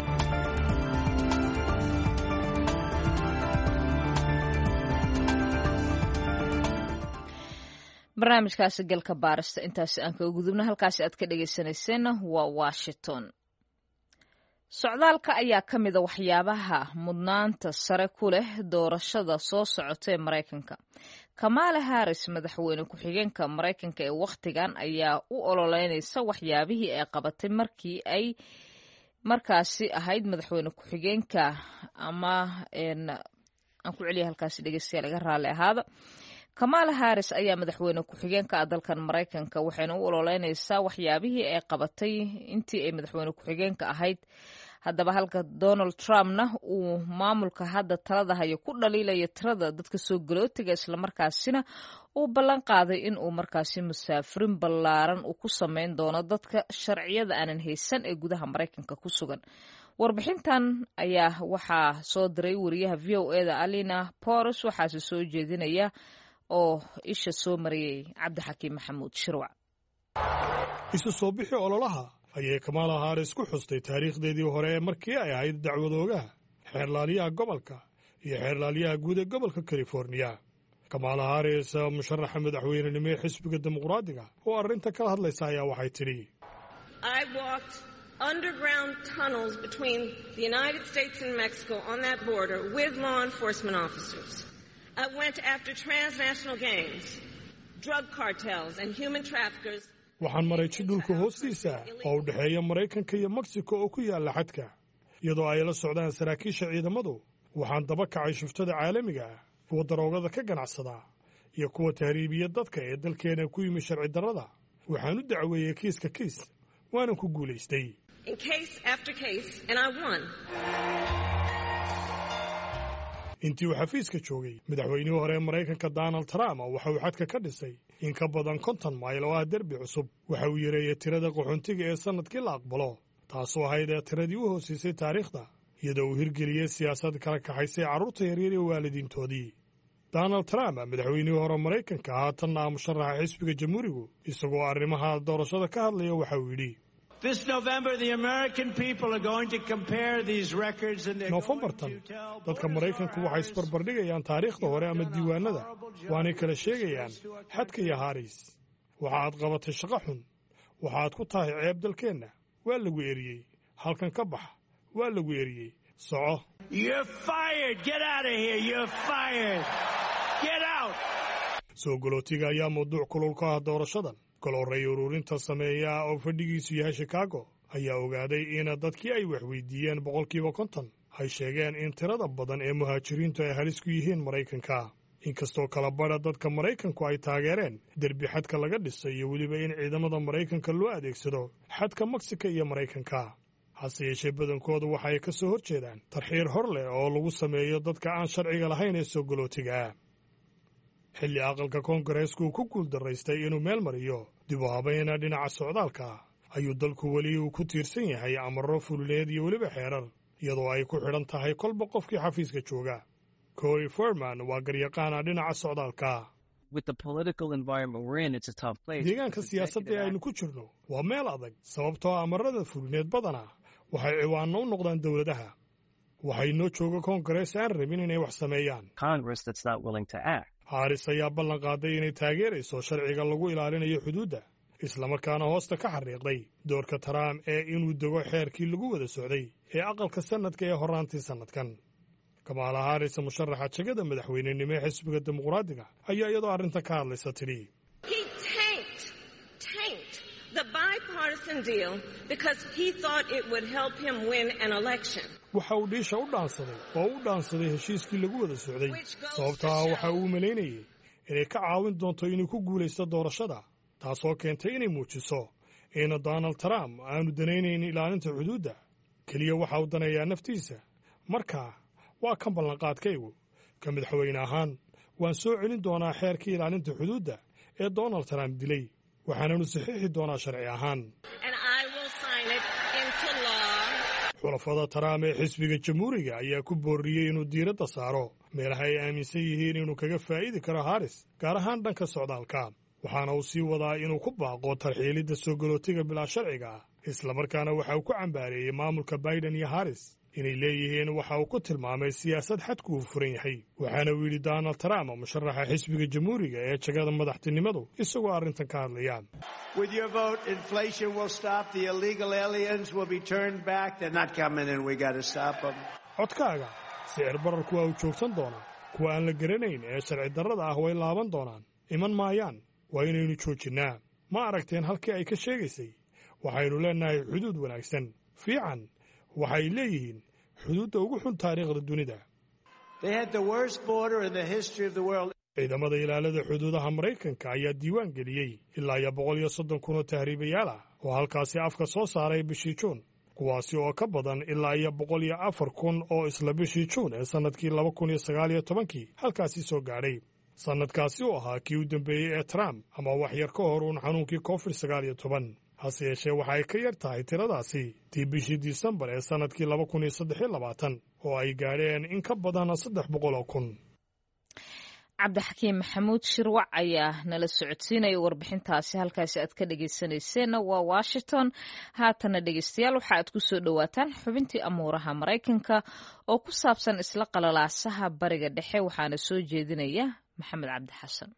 barnaamijkaasi galka baarista intaasi aan kaga gudubna, halkaasi aad ka dhegaysanayseena waa Washington. socdaalka ayaa ka mida waxyaabaha mudnaanta sare ku leh doorashada soo socota ee Maraykanka. Kamala Harris, madaxweyne ku-xigeenka Maraykanka ee wakhtigan, ayaa u ololeynaysa waxyaabihii ay qabatay markii ay markaasi ahayd madaxweyne ku-xigeenka, ama aan ku celiya halkaasi dhegeystayaal iga raalli ahaada. kamala harris ayaa madaxweyne ku-xigeenka ah dalkan maraykanka waxayna u ololeynaysaa waxyaabihii ay qabatay intii ay madaxweyne ku-xigeenka ahayd haddaba halka donald trumpna uu maamulka hadda talada hayo ku dhaliilayo tirada dadka soo galootiga islamarkaasina uu ballan qaaday in uu markaasi musaafirin ballaaran uu ku samayn doono dadka sharciyada aanan haysan ee gudaha maraykanka ku sugan warbixintan ayaa waxaa soo diray wariyaha v o eda alina boros waxaase soo jeedinaya oo isha soo mariyey cabdixakiim maxamuud shirwac isu soo bixi ololaha ayay kamala harris ku xustay taariikhdeedii hore ee markii ay ahayd dacwadoogaha xeerlaaliyaha gobolka iyo xeerlaaliyaha guud ee gobolka californiya kamala harris musharaxa madaxweynenimo ee xisbiga dimuqraadiga oo arrinta kala hadlaysa ayaa waxay tidhi underground tunnels between the United States and Mexico on that border with law enforcement officers. I went after transnational gangs, drug cartels and human traffickers. waxaan maray jidhulka hoostiisa oo u dhexeeya maraykanka iyo meksiko oo ku yaalla xadka iyadoo ay la socdaan saraakiisha ciidamadu waxaan daba kacay shuftada caalamiga ah kuwa daroogada ka ganacsada iyo kuwa tahriibiya dadka ee dalkeena ku yimi sharci darrada waxaan u dacweeyey kiiska kiis waanan ku guulaystay intii uu xafiiska joogay madaxweynihii hore ee maraykanka donald trump waxa uu xadka ka dhisay in ka badan 50 mayl oo ah derbi cusub waxa uu yareeyey tirada qaxoontiga ee sannadkii la aqbalo taasoo ahayd ee tiradii u hoosiisay taariikhda iyadoo uu hirgeliyey siyaasad kala kaxaysay carruurta yaryar ee waalidiintoodii donald trump madaxweynihii hore maraykanka haatanna musharaxa xisbiga jamhuurigu isagoo arrimaha doorashada ka hadlaya waxa uu yidhi noofembartan dadka maraykanku waxay isbarbardhigayaan taariikhda hore ama diiwaanada waanay kala sheegayaan xadka iyo haris waxa aad qabatay shaqo xun waxaad ku tahay ceeb dalkeenna waa lagu eriyey halkan ka bax waa lagu eriyey soco soo galootiga ayaa mawduuc kulul ka ah doorashadan golorray ururinta sameeya oo fadhigiisu yahay shikaago ayaa ogaaday in dadkii ay waxweydiiyeen 50% ay sheegeen in tirada badan ee muhaajiriintu ay halis ku yihiin maraykanka inkastoo kala badha dadka maraykanku ay taageereen derbi xadka laga dhisay iyo weliba in ciidamada maraykanka loo adeegsado xadka meksika iyo maraykanka hase yeeshee badankoodu waxa ay ka soo hor jeedaan tarxiir hor leh oo lagu sameeyo dadka aan sharciga lahayn ee soo galootiga xilli aqalka koongareesku uu ku guuldaraystay inuu meel mariyo dib u habayna dhinaca socdaalka ayuu dalku weli uu ku tiirsan yahay amarro fulineed iyo weliba xeerar iyadoo ay ku xidhan tahay kolba qofkii xafiiska jooga cory forman waa garyaqaana dhinaca socdaalka deegaanka siyaasadda ee aynu ku jirno waa meel adag sababtoo amarrada fulineed badana waxay ciwaanno u noqdaan dowladaha waxay noo jooga koongarees aan rabin inay wax sameeyaan haris ayaa ballan qaaday inay taageerayso sharciga lagu ilaalinayo xuduudda islamarkaana hoosta ka xariiqday doorka trump ee inuu dego xeerkii lagu wada socday ee aqalka sannadka ee horraantii sannadkan kamala haris musharaxa jegada madaxweynenimo ee xisbiga dimuqraadiga ayaa iyadoo arrinta ka hadlaysa tidhi waxa uu dhiisha u dhaansaday oo u dhaansaday heshiiskii lagu wada socday sababtaa waxa uu malaynayey inay ka caawin doonto inuu ku guulaysto doorashada taasoo keentay inay muujiso in donald trump aanu danaynayn ilaalinta xuduudda keliya waxa uu daneeyaa naftiisa markaa waa kan ballanqaadkaygu ka madaxweyne ahaan waan soo celin doonaa xeerkii ilaalinta xuduudda ee donald trump dilay waxaananu saxiixi doonaa sharci ahaan xulafada trump ee xisbiga jamhuuriga ayaa ku boorriyey inuu diiradda saaro meelaha ay aaminsan yihiin inuu kaga faa'iidi karo haris gaar ahaan dhanka socdaalka waxaana uu sii wadaa inuu ku baaqo tarxiilidda soo galootiga bilaa sharciga ah islamarkaana waxa uu ku cambaareeyey maamulka biden iyo haris inay leeyihiin waxa uu ku tilmaamay siyaasad xadku uu furan yahay waxaana uu yidhi donald trump musharaxa xisbiga jamhuuriga ee jagada madaxtinimadu isagoo arrintan ka hadlaya codkaaga sicir bararku waa uu joogsan doonaa kuwa aan la garanayn ee sharci darrada ah way laaban doonaan iman maayaan waa inaynu joojinnaa ma aragteen halkii ay ka sheegaysay waxaynu leennahay xuduud wanaagsan fiican waxay leeyihiin xuduudda ugu xun taariikhda dunida ciidamada ilaalada xuduudaha Maraykanka ayaa diiwaan geliyey ilaa 130,000 oo tahriibayaal ah oo halkaasi afka soo saaray bishii Juun, kuwaasi oo ka badan ilaa 104,000 oo isla bishii Juun ee sanadkii 2019 halkaasi soo gaadhay. Sanadkaasi oo ahaa kii u dambeeyey ee Trump ama wax yar ka hor uun xanuunkii COVID-19. hase yeeshee waxa ay ka yar tahay tiradaasi tii bishii Disembar ee sanadkii 2023 oo ay gaadheen in ka badan 300,000. cabdixakiim maxamuud shirwac ayaa nala socodsiinaya warbixintaasi. halkaasi aad ka dhegaysanayseena waa Washington. haatana dhegaystayaal waxa aad ku soo dhowaataan xubintii amuuraha Maraykanka oo ku saabsan isla qalalaasaha bariga dhexe, waxaana soo jeedinaya maxamed cabdi xasan.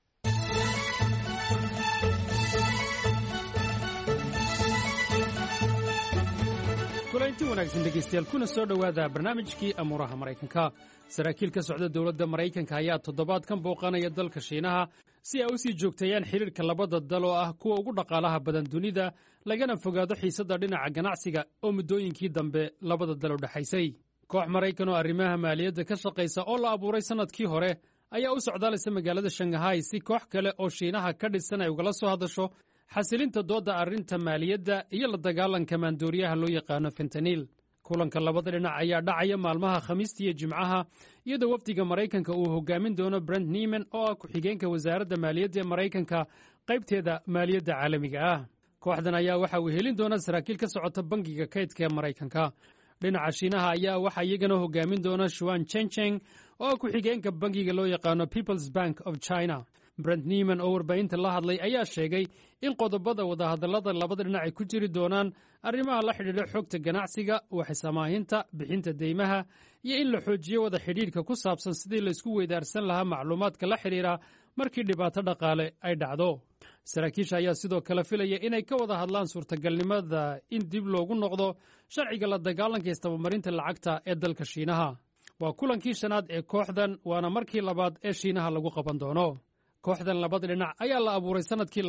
kulanti wanaagsan dhegaystayaal, kuna soo dhowaada barnaamijkii amuuraha Maraykanka. saraakiil ka socda dowladda Maraykanka ayaa toddobaadkan booqanaya dalka Shiinaha si ay u sii joogteeyaan xiriirka labada dal oo ah kuwa ugu dhaqaalaha badan dunida, lagana fogaado xiisadda dhinaca ganacsiga oo muddooyinkii dambe labada dal u dhexaysay. koox Maraykan oo arrimaha maaliyadda ka shaqaysa oo la abuuray sannadkii hore ayaa u socdaalaysa magaalada Shanghai si koox kale oo Shiinaha ka dhisan ay ugala soo hadasho xasilinta doodda arrinta maaliyadda iyo la dagaalanka maandooriyaha loo yaqaano fentanyl. kulanka labada dhinac ayaa dhacaya maalmaha Khamiista iyo Jimcaha, iyadoo wafdiga Maraykanka uu hogaamin doono Brent Neiman oo ah ku-xigeenka wasaaradda maaliyadda ee Maraykanka qaybteeda maaliyadda caalamiga ah. kooxdan ayaa waxa uu helin doona saraakiil ka socota bangiga kaydka ee Maraykanka. dhinaca Shiinaha ayaa waxaa iyagana hogaamin doona Xuan Chengcheng oo ku-xigeenka bangiga loo yaqaano People's Bank of China. Brent Neiman oo warbaahinta la hadlay ayaa sheegay in qodobada wadahadallada labada dhinac ay ku jiri doonaan arrimaha la xidhiidha xogta ganacsiga, waxsamaahinta, bixinta deymaha iyo in la xoojiyo wada xidhiidhka ku saabsan sidii la isku weydaarsan lahaa macluumaadka la xidhiidha markii dhibaato dhaqaale ay dhacdo. saraakiisha ayaa sidoo kale filaya inay ka wada hadlaan suurtagalnimada in dib loogu noqdo sharciga la dagaalanka istabamarinta lacagta ee dalka Shiinaha. waa kulankii shanaad ee kooxdan, waana markii labaad ee Shiinaha lagu qaban doono. kooxdan labada dhinac ayaa la abuuray sannadkii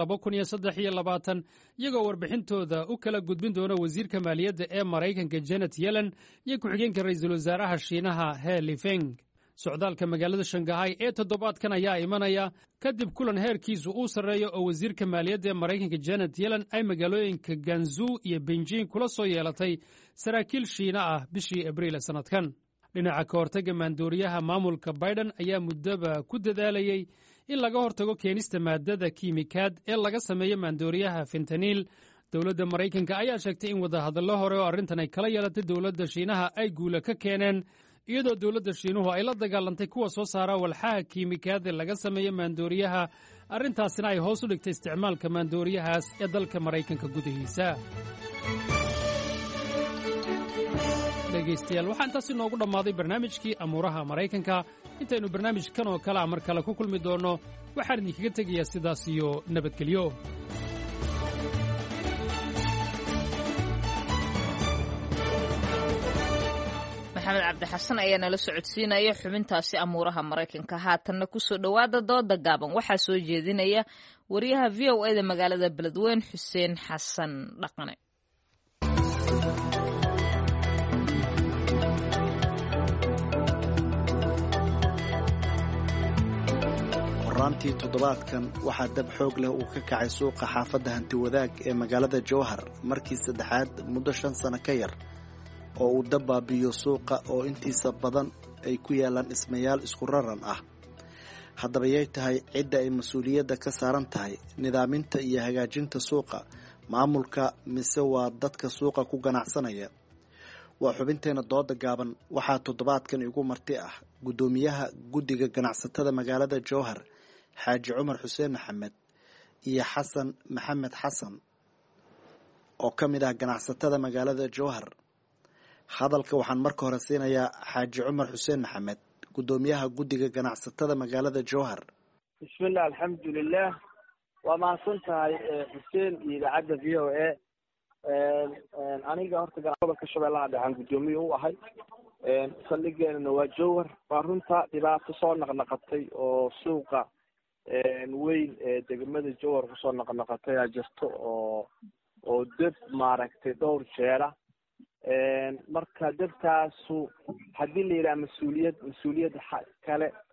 2023 iyagoo warbixintooda u kala gudbin doona wasiirka maaliyadda ee Maraykanka Janet Yellen iyo ku-xigeenka ra'iisul wasaaraha Shiinaha He Lifeng. socdaalka magaalada Shanghai ee toddobaadkan ayaa imanaya kadib kulan heerkiisu uu sarreeyo oo wasiirka maaliyadda ee Maraykanka Janet Yellen ay magaalooyinka Guangzhou iyo Beijing kula soo yeelatay saraakiil Shiina ah bishii Abriil sanadkan. dhinaca ka hortagga maandooriyaha, maamulka Biden ayaa muddaba ku dadaalayay in laga hortago keenista maadada kiimikaad ee laga sameeyo maandooriyaha fentanyl. dowladda Maraykanka ayaa sheegtay in wadahadallo hore oo arrintan ay kala yeelatay dowladda Shiinaha ay guula ka keeneen, iyadoo dowladda Shiinuhu ay la dagaalantay kuwa soo saara walxaha kiimikaad ee laga sameeyo maandooriyaha. arrintaasina ay hoos u dhigtay isticmaalka maandooriyahaas ee dalka Maraykanka gudihiisa. dhegaystayaal, waxaa intaasi noogu dhammaaday barnaamijkii amuuraha Maraykanka. intaynu barnaamijkan oo kale mar kale ku kulmi doonno, waxaan idinkaga tegayaa sidaas iyo nabadgelyo. maxamed cabdi xasan ayaa nala socodsiinaya xubintaasi amuuraha Maraykanka. haatanna ku soo dhowaada dooda gaaban, waxaa soo jeedinaya wariyaha VOA da magaalada Beledweyne Xuseen Xasan Dhaqane. horaantii toddobaadkan waxaa dab xoog leh uu ka kacay suuqa xaafadda Hantiwadaag ee magaalada Jowhar markii saddexaad muddo 5 sano ka yar, oo uu dab baabi'iyo suuqa oo intiisa badan ay ku yaalaan dhismayaal isku raran ah. haddaba yay tahay cidda ay mas-uuliyadda ka saaran tahay nidaaminta iyo hagaajinta suuqa, maamulka mise waa dadka suuqa ku ganacsanaya? waa xubinteena dooda gaaban. waxaa toddobaadkan igu marti ah guddoomiyaha guddiga ganacsatada magaalada Jowhar Xaaji Cumar Xuseen Maxamed iyo Xasan Maxamed Xasan oo ka mid ah ganacsatada magaalada Jowhar. hadalka waxaan marka hore siinayaa Xaaji Cumar Xuseen Maxamed, guddoomiyaha guddiga ganacsatada magaalada Jowhar. bismillah, alxamdulilah. waa mahadsantahay Xuseen iyo idaacadda VOA. aniga horta gobolka Shabeellaha Dhexe guddoomiye u ahay. saldhigeenana waa Jowhar. waa runta dhibaato soo naqnaqatay oo suuqa weyn ee degmada Jowhar kusoo naqnaqatay aa jirto oo deb maaragtay dhowr jeera. marka debtaasu haddii la yidhaha mas-uuliyad kale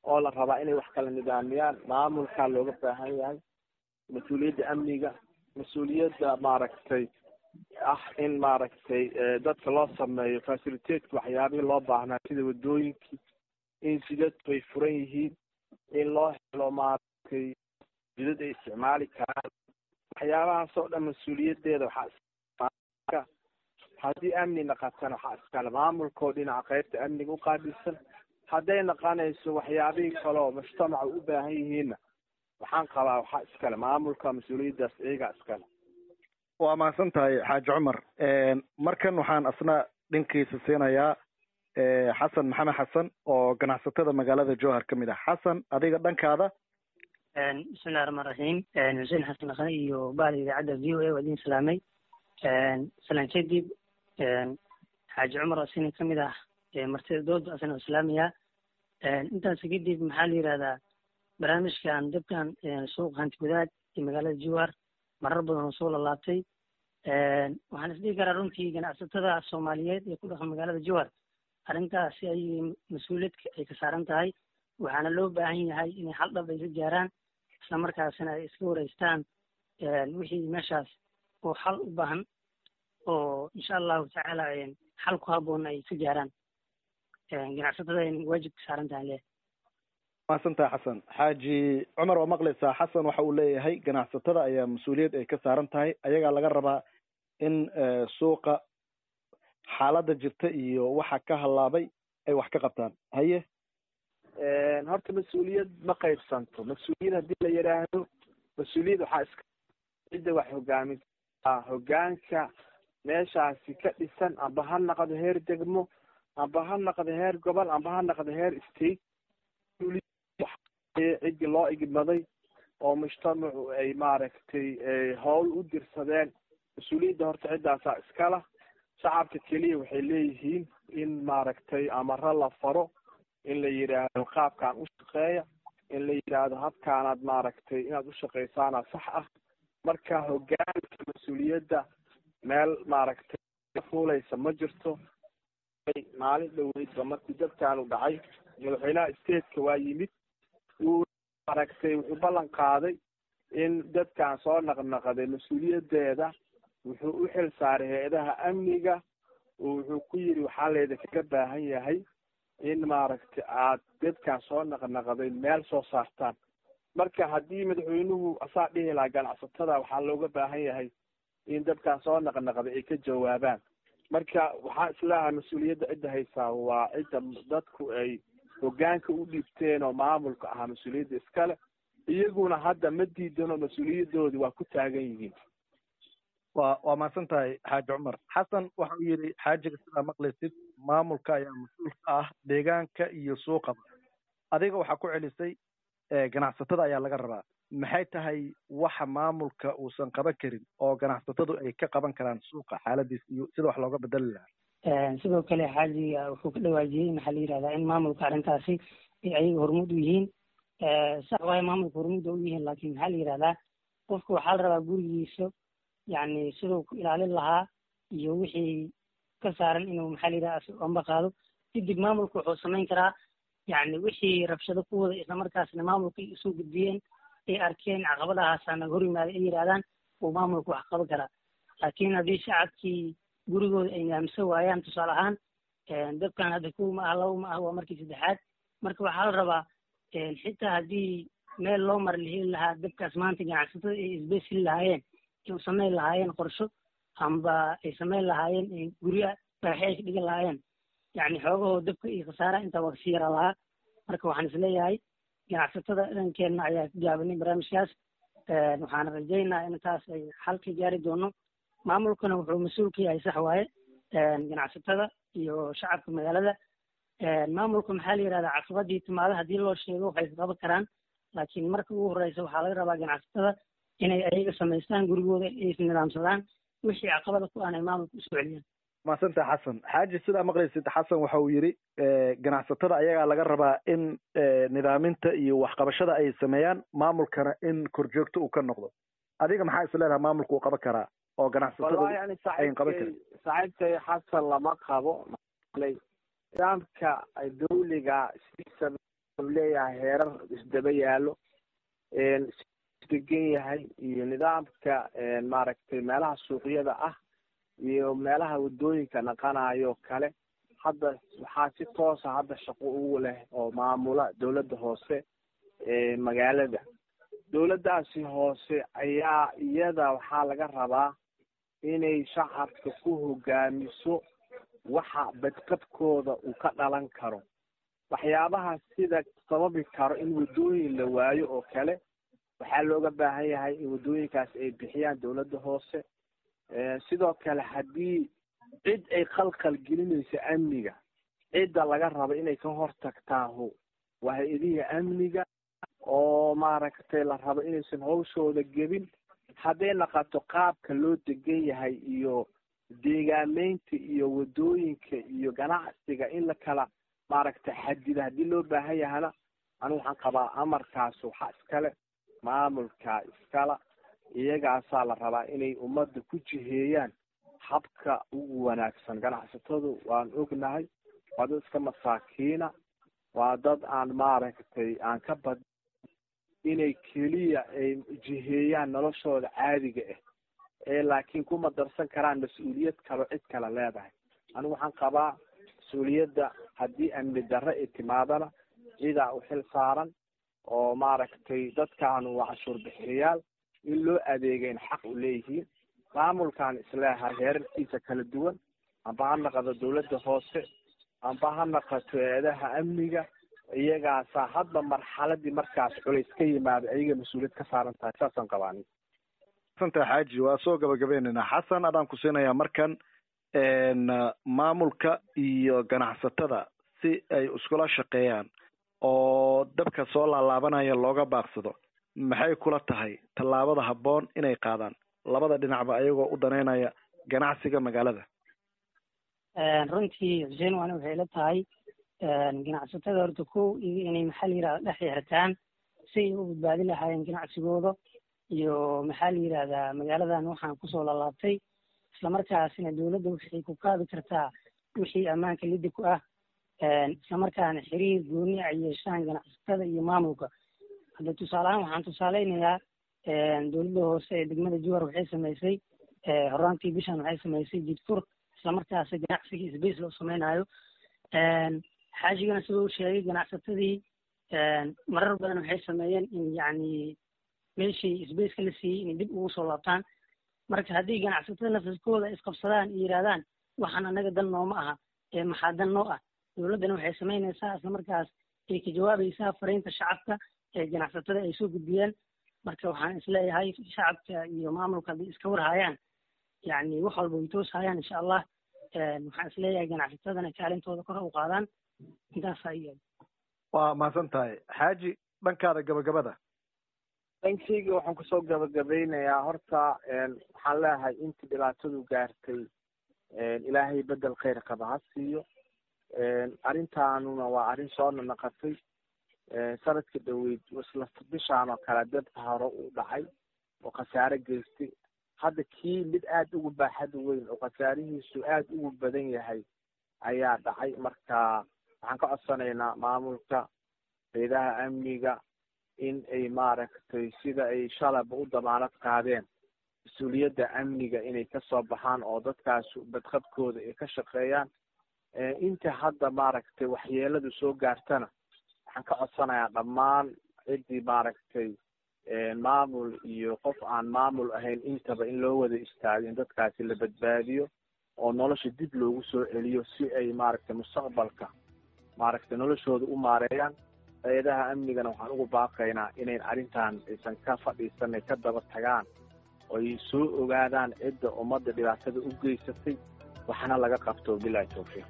oo la rabaa inay wax kala nidaamiyaan. maamulkaa looga baahan yahay mas-uuliyadda amniga, mas-uuliyadda maaragtay in maaragtay dadka loo sameeyo facilitateska waxyaabihii loo baahnaa sida wadooyinkii, in jidadku ay furan yihiin, in loo helo maaragtay jidad ay isticmaali karaan. waxyaabahaas oo dhan mas-uuliyaddeeda waxaa haddii amni naqatana waxaa iskale maamulkoo dhinaca qaybta amniga u qaabilsan. hadday naqanayso waxyaabihii kale oo mujtamaca u baahan yihiinna waxaan qabaa waxaa iskale maamulka, mas-uuliyaddaas iyagaa iskale. waa mahadsan tahay xaaji cumar. markan waxaan asna dhankiisa siinayaa xasan maxamed xasan oo ganacsatada magaalada jowhar ka mid ah. xasan, adiga dhankaada. bismillahi raxmaan raxiim. xuseen xasan dhaqane iyo bahda idaacadda v o a waa idin salaamay. salaan kadib xaaji cumar oo sina kamid ah martida dooda asna islaamiya. intaas kadib maxaa la yihahdaa barnaamijkan dabkan suuq hanti wadaag ee magaalada jowhar marar badan oo soo lalaabtay. waxaan isdhihi karaa runtii ganacsatada soomaaliyeed ee ku dhaqan magaalada jowhar arrintaasi ay mas-uuliyad ay ka saaran tahay. waxaana loo baahan yahay inay xal dhab ay ka gaaraan, isla markaasina ay iska wareystaan wixii meeshaas oo xal u baahan oo insha allahu tacaala xal ku habboon ay ka gaaraan. ganacsatada ay waajib ka saaran tahay le. mahadsantahay xasan. xaaji cumar waa maqlaysaa. xasan waxa uu leeyahay ganacsatada ayaa mas-uuliyad ay ka saaran tahay, ayagaa laga rabaa in suuqa xaaladda jirta iyo waxa ka halaabay ay wax ka qabtaan. haye horta mas-uuliyad ma qaybsanto. mas-uuliyad haddii la yidhaahdo mas-uuliyad waxaa iska cidda wax hogaaminsa hogaanka meeshaasi ka dhisan, amba ha naqdo heer degmo, amba ha naqdo heer gobol, amba ha naqdo heer state. ciddii loo igmaday oo mujtamacu ay maaragtay howl u dirsadeen, mas-uuliyadda horta ciddaasaa iskala. shacabka keliya waxay leeyihiin in maaragtay amaro la faro, in la yidhaahdo qaabkaan u shaqeeya, in la yidhaahdo habkaanaad maaragtay inaad u shaqaysaana sax ah. marka hogaanka mas-uuliyadda meel maaragtay fuulaysa ma jirto. maalin dhaweydba markii dabkaanu dhacay madaxweynaha stateka waa yimid, maaragtay wuxuu ballan qaaday in dadkan soo naqnaqaday mas-uuliyaddeeda wuxuu u xil saaray hay-adaha amniga, oo wuxuu ku yidhi waxaa leeda kaga baahan yahay in maaragtay aad dadkan soo naqnaqaday meel soo saartaan. marka haddii madaxweynuhu asaa dhihi lahaa ganacsatada waxaa looga baahan yahay in dadkan soo naqnaqday ay ka jawaabaan. marka waxaa islaha mas-uuliyadda cidda haysaa waa cidda dadku ay hogaanka u dhiibteen oo maamulka ahaa mas-uuliyadda iskale. iyaguna hadda ma diidano, mas-uuliyadoodi waa ku taagan yihiin. waa mahadsan tahay xaaji cumar. xasan waxa uu yidhi xaajiga sidaa maqlaysid maamulka ayaa mas-uul ka ah deegaanka iyo suuqaba. adiga waxaa ku celisay ganacsatada ayaa laga rabaa. maxay tahay waxa maamulka uusan qaban karin oo ganacsatadu ay ka qaban karaan suuqa xaaladiis iyo sida wax looga bedeli lahaa? sidoo kale xaajiga wuxuu ka dhawaajiyey maxaa la yihahdaa in maamulka arrintaasi ay ayaga hormuud u yihiin. sax waayo maamulka hormuud u yihiin, laakiin maxaa la yihahdaa qofka waxaa la rabaa gurigiisa yani siduu ku ilaalin lahaa iyo wixii ka saaran inuu maxaa la yihahdaa amba qaado. kadib maamulka wuxuu samayn karaa yani wixii rabshado ku wada, isla markaasna maamulka ay usoo gudbiyeen ay arkeen caqabadahaasana hor yimaaday ay yidhahdaan uu maamulka wax qaban karaa. laakiin haddii shacabkii gurigooda ay nidaamsan waayaan, tusaale ahaan dabkan hadda kow ma ah, labo ma ah, waa markii saddexaad. marka waxaa la rabaa xitaa haddii meel loo mara la heli lahaa dabkaas maanta ganacsatada ay isbesili lahaayeen, ay samayn lahaayeen qorsho, amba ay samayn lahaayeen gurya dhagaxyo ay ka dhigan lahaayeen, yani xoogahoo dabka iyo khasaara intaa waa kasii yaraa lahaa. marka waxaan isleeyahay ganacsatada dhankeenna ayaa ka gaabanay barnaamijkaas. waxaan rajaynaa in taas ay xal ka gaari doono. maamulkana wuxuu mas-uul ka yahay, sax waaye, ganacsatada iyo shacabka magaalada. maamulka maxaa la yihahdaa caqabadii timaada haddii loo sheego waxay ka qaban karaan, laakiin marka ugu horeysa waxaa laga rabaa ganacsatada inay ayaga samaystaan gurigooda, ay isnidaamsadaan, wixii caqabada ku aanay maamulka usoo celiyaan. mahadsanta xasan. xaaji sidaa maqlaysid xasan waxa uu yidhi ganacsatada ayagaa laga rabaa in nidaaminta iyo waxqabashada ay sameeyaan, maamulkana in korjoogto uu ka noqdo. adiga maxaa is leedaha maamulka uu qaban karaa oo ganacsatada ayn qaban karin? saaxiibkay xasan lama qabo. nidaamka dawliga sidiisa leeyahay heerar isdaba yaallo degan yahay iyo nidaamka maaragtay meelaha suuqyada ah iyo meelaha wadooyinka naqanayo kale hadda waxaa si toosa hadda shaqo ugu leh oo maamula dawladda hoose magaalada. dawladdaasi hoose ayaa iyada waxaa laga rabaa inay shacabka ku hogaamiso waxa badqabkooda uu ka dhalan karo, waxyaabaha sida sababi karo in wadooyin la waayo oo kale. waxaa looga baahan yahay in wadooyinkaas ay bixiyaan dawladda hoose. sidoo kale haddii cid ay khalkhal gelinayso amniga, cidda laga rabo inay ka hortagtaahu waa hay-adihii amniga oo maaragtay la rabo inaysan hawshooda gebin. hadday naqato qaabka loo degan yahay iyo deegaameynta iyo wadooyinka iyo ganacsiga in la kala maaragtay xadida haddii loo baahan yahana anigu waxaan qabaa amarkaas waxaa iskale maamulka iskala. iyagaasaa la rabaa inay ummadda ku jiheeyaan habka ugu wanaagsan. ganacsatadu waan ognahay waa dad iska masaakiina, waa dad aan maaragtay aan ka bad inay keliya ay jiheeyaan noloshooda caadiga ah laakiin kuma darsan karaan mas-uuliyad kalo cid kale leedahay. anigu waxaan qabaa mas-uuliyadda haddii amni darre ay timaadana cidaa u xil saaran oo maaragtay dadkaanu waa cashuur bixiyayaal in loo adeegayn xaq u leeyihiin. maamulkan isleehay heerarkiisa kala duwan, amba ha naqado dawladda hoose amba ha naqato eedaha amniga, iyagaasaa hadba marxaladii markaas culays ka yimaada ayaga mas-uuliyad ka saaran tahay. saasaan qabaani. santa xaaji waa soo gabagabaynaynaa. xasan adaan ku siinayaa markan maamulka iyo ganacsatada si ay iskula shaqeeyaan oo dabka soo laalaabanaya looga baaqsado, maxay kula tahay tallaabada habboon inay qaadaan labada dhinacba ayagoo u daneynaya ganacsiga magaalada? runtii xuseen waana waxay la tahay ganacsatada horta kow inay maxaa la yirahda dhex xirtaan si ay u badbaadi lahaayeen ganacsigooda iyo maxaa la yirahdaa magaaladan waxaan kusoo lalaabtay, islamarkaasina dawladda waxay ku qaadi kartaa wixii ammaanka liddi ku ah, islamarkaana xiriir gooni ay yeeshaan ganacsatada iyo maamulka. hadda tusaaleahaan waxaan tusaaleynayaa dawladda hoose ee degmada jowhar waxay samaysay horaantii bishan waxay samaysay jidfur, islamarkaasi ganacsigii isbeys loo samaynayo. xaajigana sida uu sheegay ganacsatadii marar badan waxay sameeyeen in yacni meeshii isbeyska la siiyey inay dib ugu soo laabtaan. marka haddii ganacsatada nafaskooda isqabsadaan iyo yidhahdaan waxaan anaga dan nooma aha maxaa dan noo ah, dawladdana waxay samaynaysaa islamarkaas ay ka jawaabaysaa fariinta shacabka ee ganacsatada ay soo gudbiyeen. marka waxaan isleeyahay shacabka iyo maamulka hadday iska warhayaan yacni wax walba way tooshayaan insha allah. waxaan isleeyahay ganacsatadana kaalintooda kor u qaadaan. intaasa iya. waa mahadsan tahay. xaaji dhankaada gabagabada. dhankayga waxaan kusoo gabagabeynayaa horta waxaan leeyahay intii dhibaatadu gaartay ilaahay bedel khayr qaba ha siiyo. arrintaanuna waa arrin soo nanaqatay. sanadka dhaweyd isla bishaan oo kale dabka hore uu dhacay oo khasaare geystay. hadda kii mid aada ugu baaxad weyn oo khasaarihiisu aada ugu badan yahay ayaa dhacay. marka waxaan ka codsanaynaa maamulka hay'adaha amniga in ay maaragtay sida ay shalaba u damaanad qaadeen mas-uuliyadda amniga inay kasoo baxaan oo dadkaas badqabkooda ay ka shaqeeyaan. inta hadda maaragtay waxyeeladu soo gaartana waxaan ka codsanayaa dhammaan ciddii maaragtay maamul iyo qof aan maamul ahayn intaba in loo wada istaago in dadkaasi la badbaadiyo oo nolosha dib loogu soo celiyo si ay maaragtay mustaqbalka maaragtay noloshooda u maareeyaan. hay-adaha amnigana waxaan ugu baaqaynaa inayn arrintan aysan ka fadhiisanay ka daba tagaan oo ay soo ogaadaan cidda ummadda dhibaatada u geysatay waxna laga qabto. bilahi tawfiiq.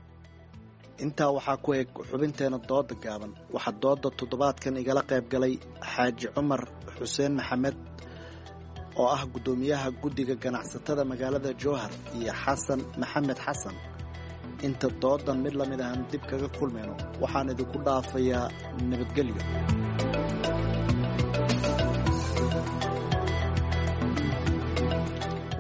intaa waxaa ku eg xubinteena dooda gaaban. waxaa dooda toddobaadkan igala qayb galay xaaji cumar xuseen maxamed oo ah guddoomiyaha guddiga ganacsatada magaalada jowhar iyo xasan maxamed xasan. inta doodan mid lamid ahan dib kaga kulmayno waxaan idinku dhaafayaa nabadgelyo.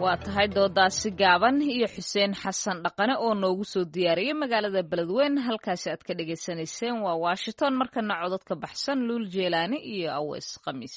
waa tahay doodaasi gaaban iyo xuseen xasan dhaqane oo noogu soo diyaariyey magaalada beledweyne halkaasi aad ka dhegaysanayseen waa washington markana codod ka baxsan luul jeelaani iyo aweys khamiis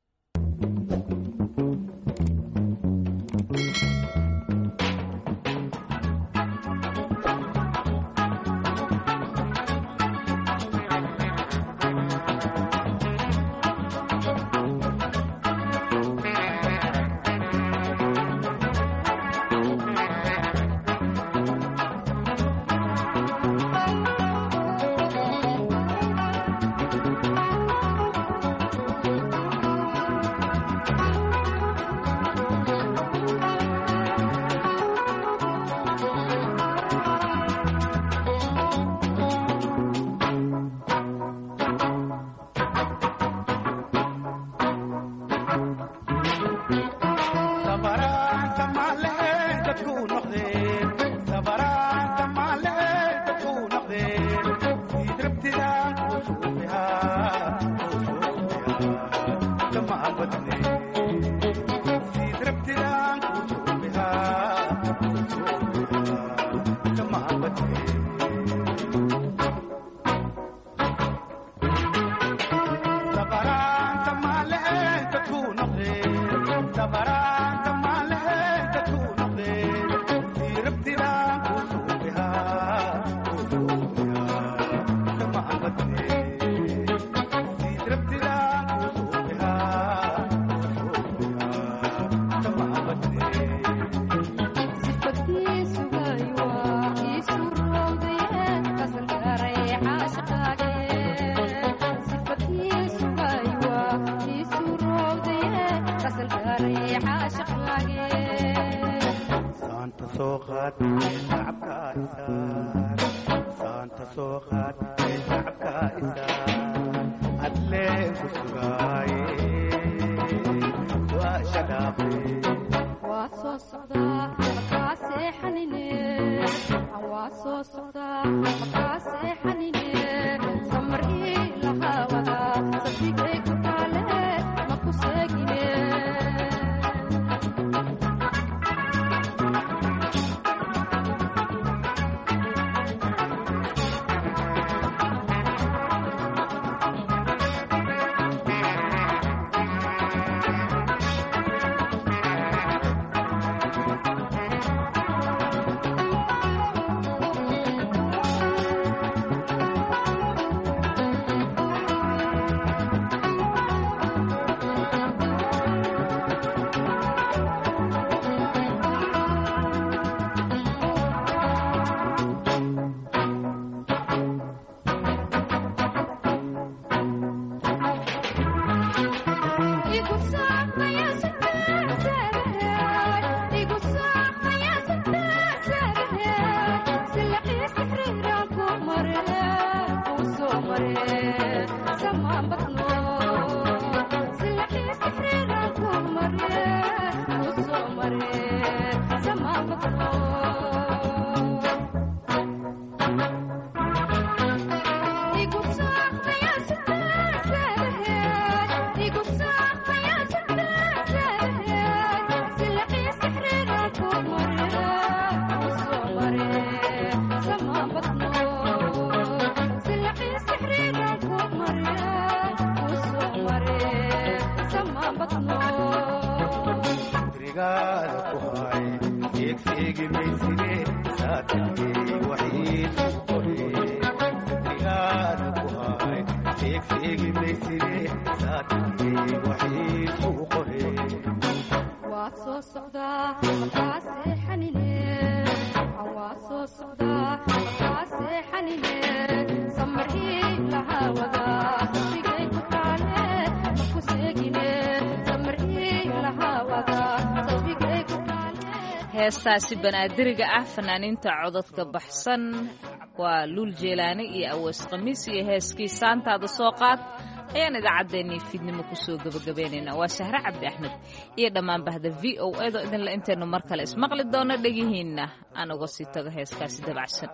heestaasi banaadiriga ah fanaaniinta codadka baxsan waa luul jeelaani iyo aweys khamiis iyo heeskii saantaada soo qaad ayaan idaacaddeenii fiidnimo kusoo gabagabaynaynaa waa sahre cabdi axmed iyo dhammaan bahda v o edo idinla intaynu mar kale ismaqli doono dhegihiinna aan uga sii tago heeskaasi dabacsan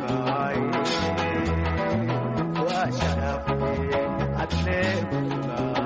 waa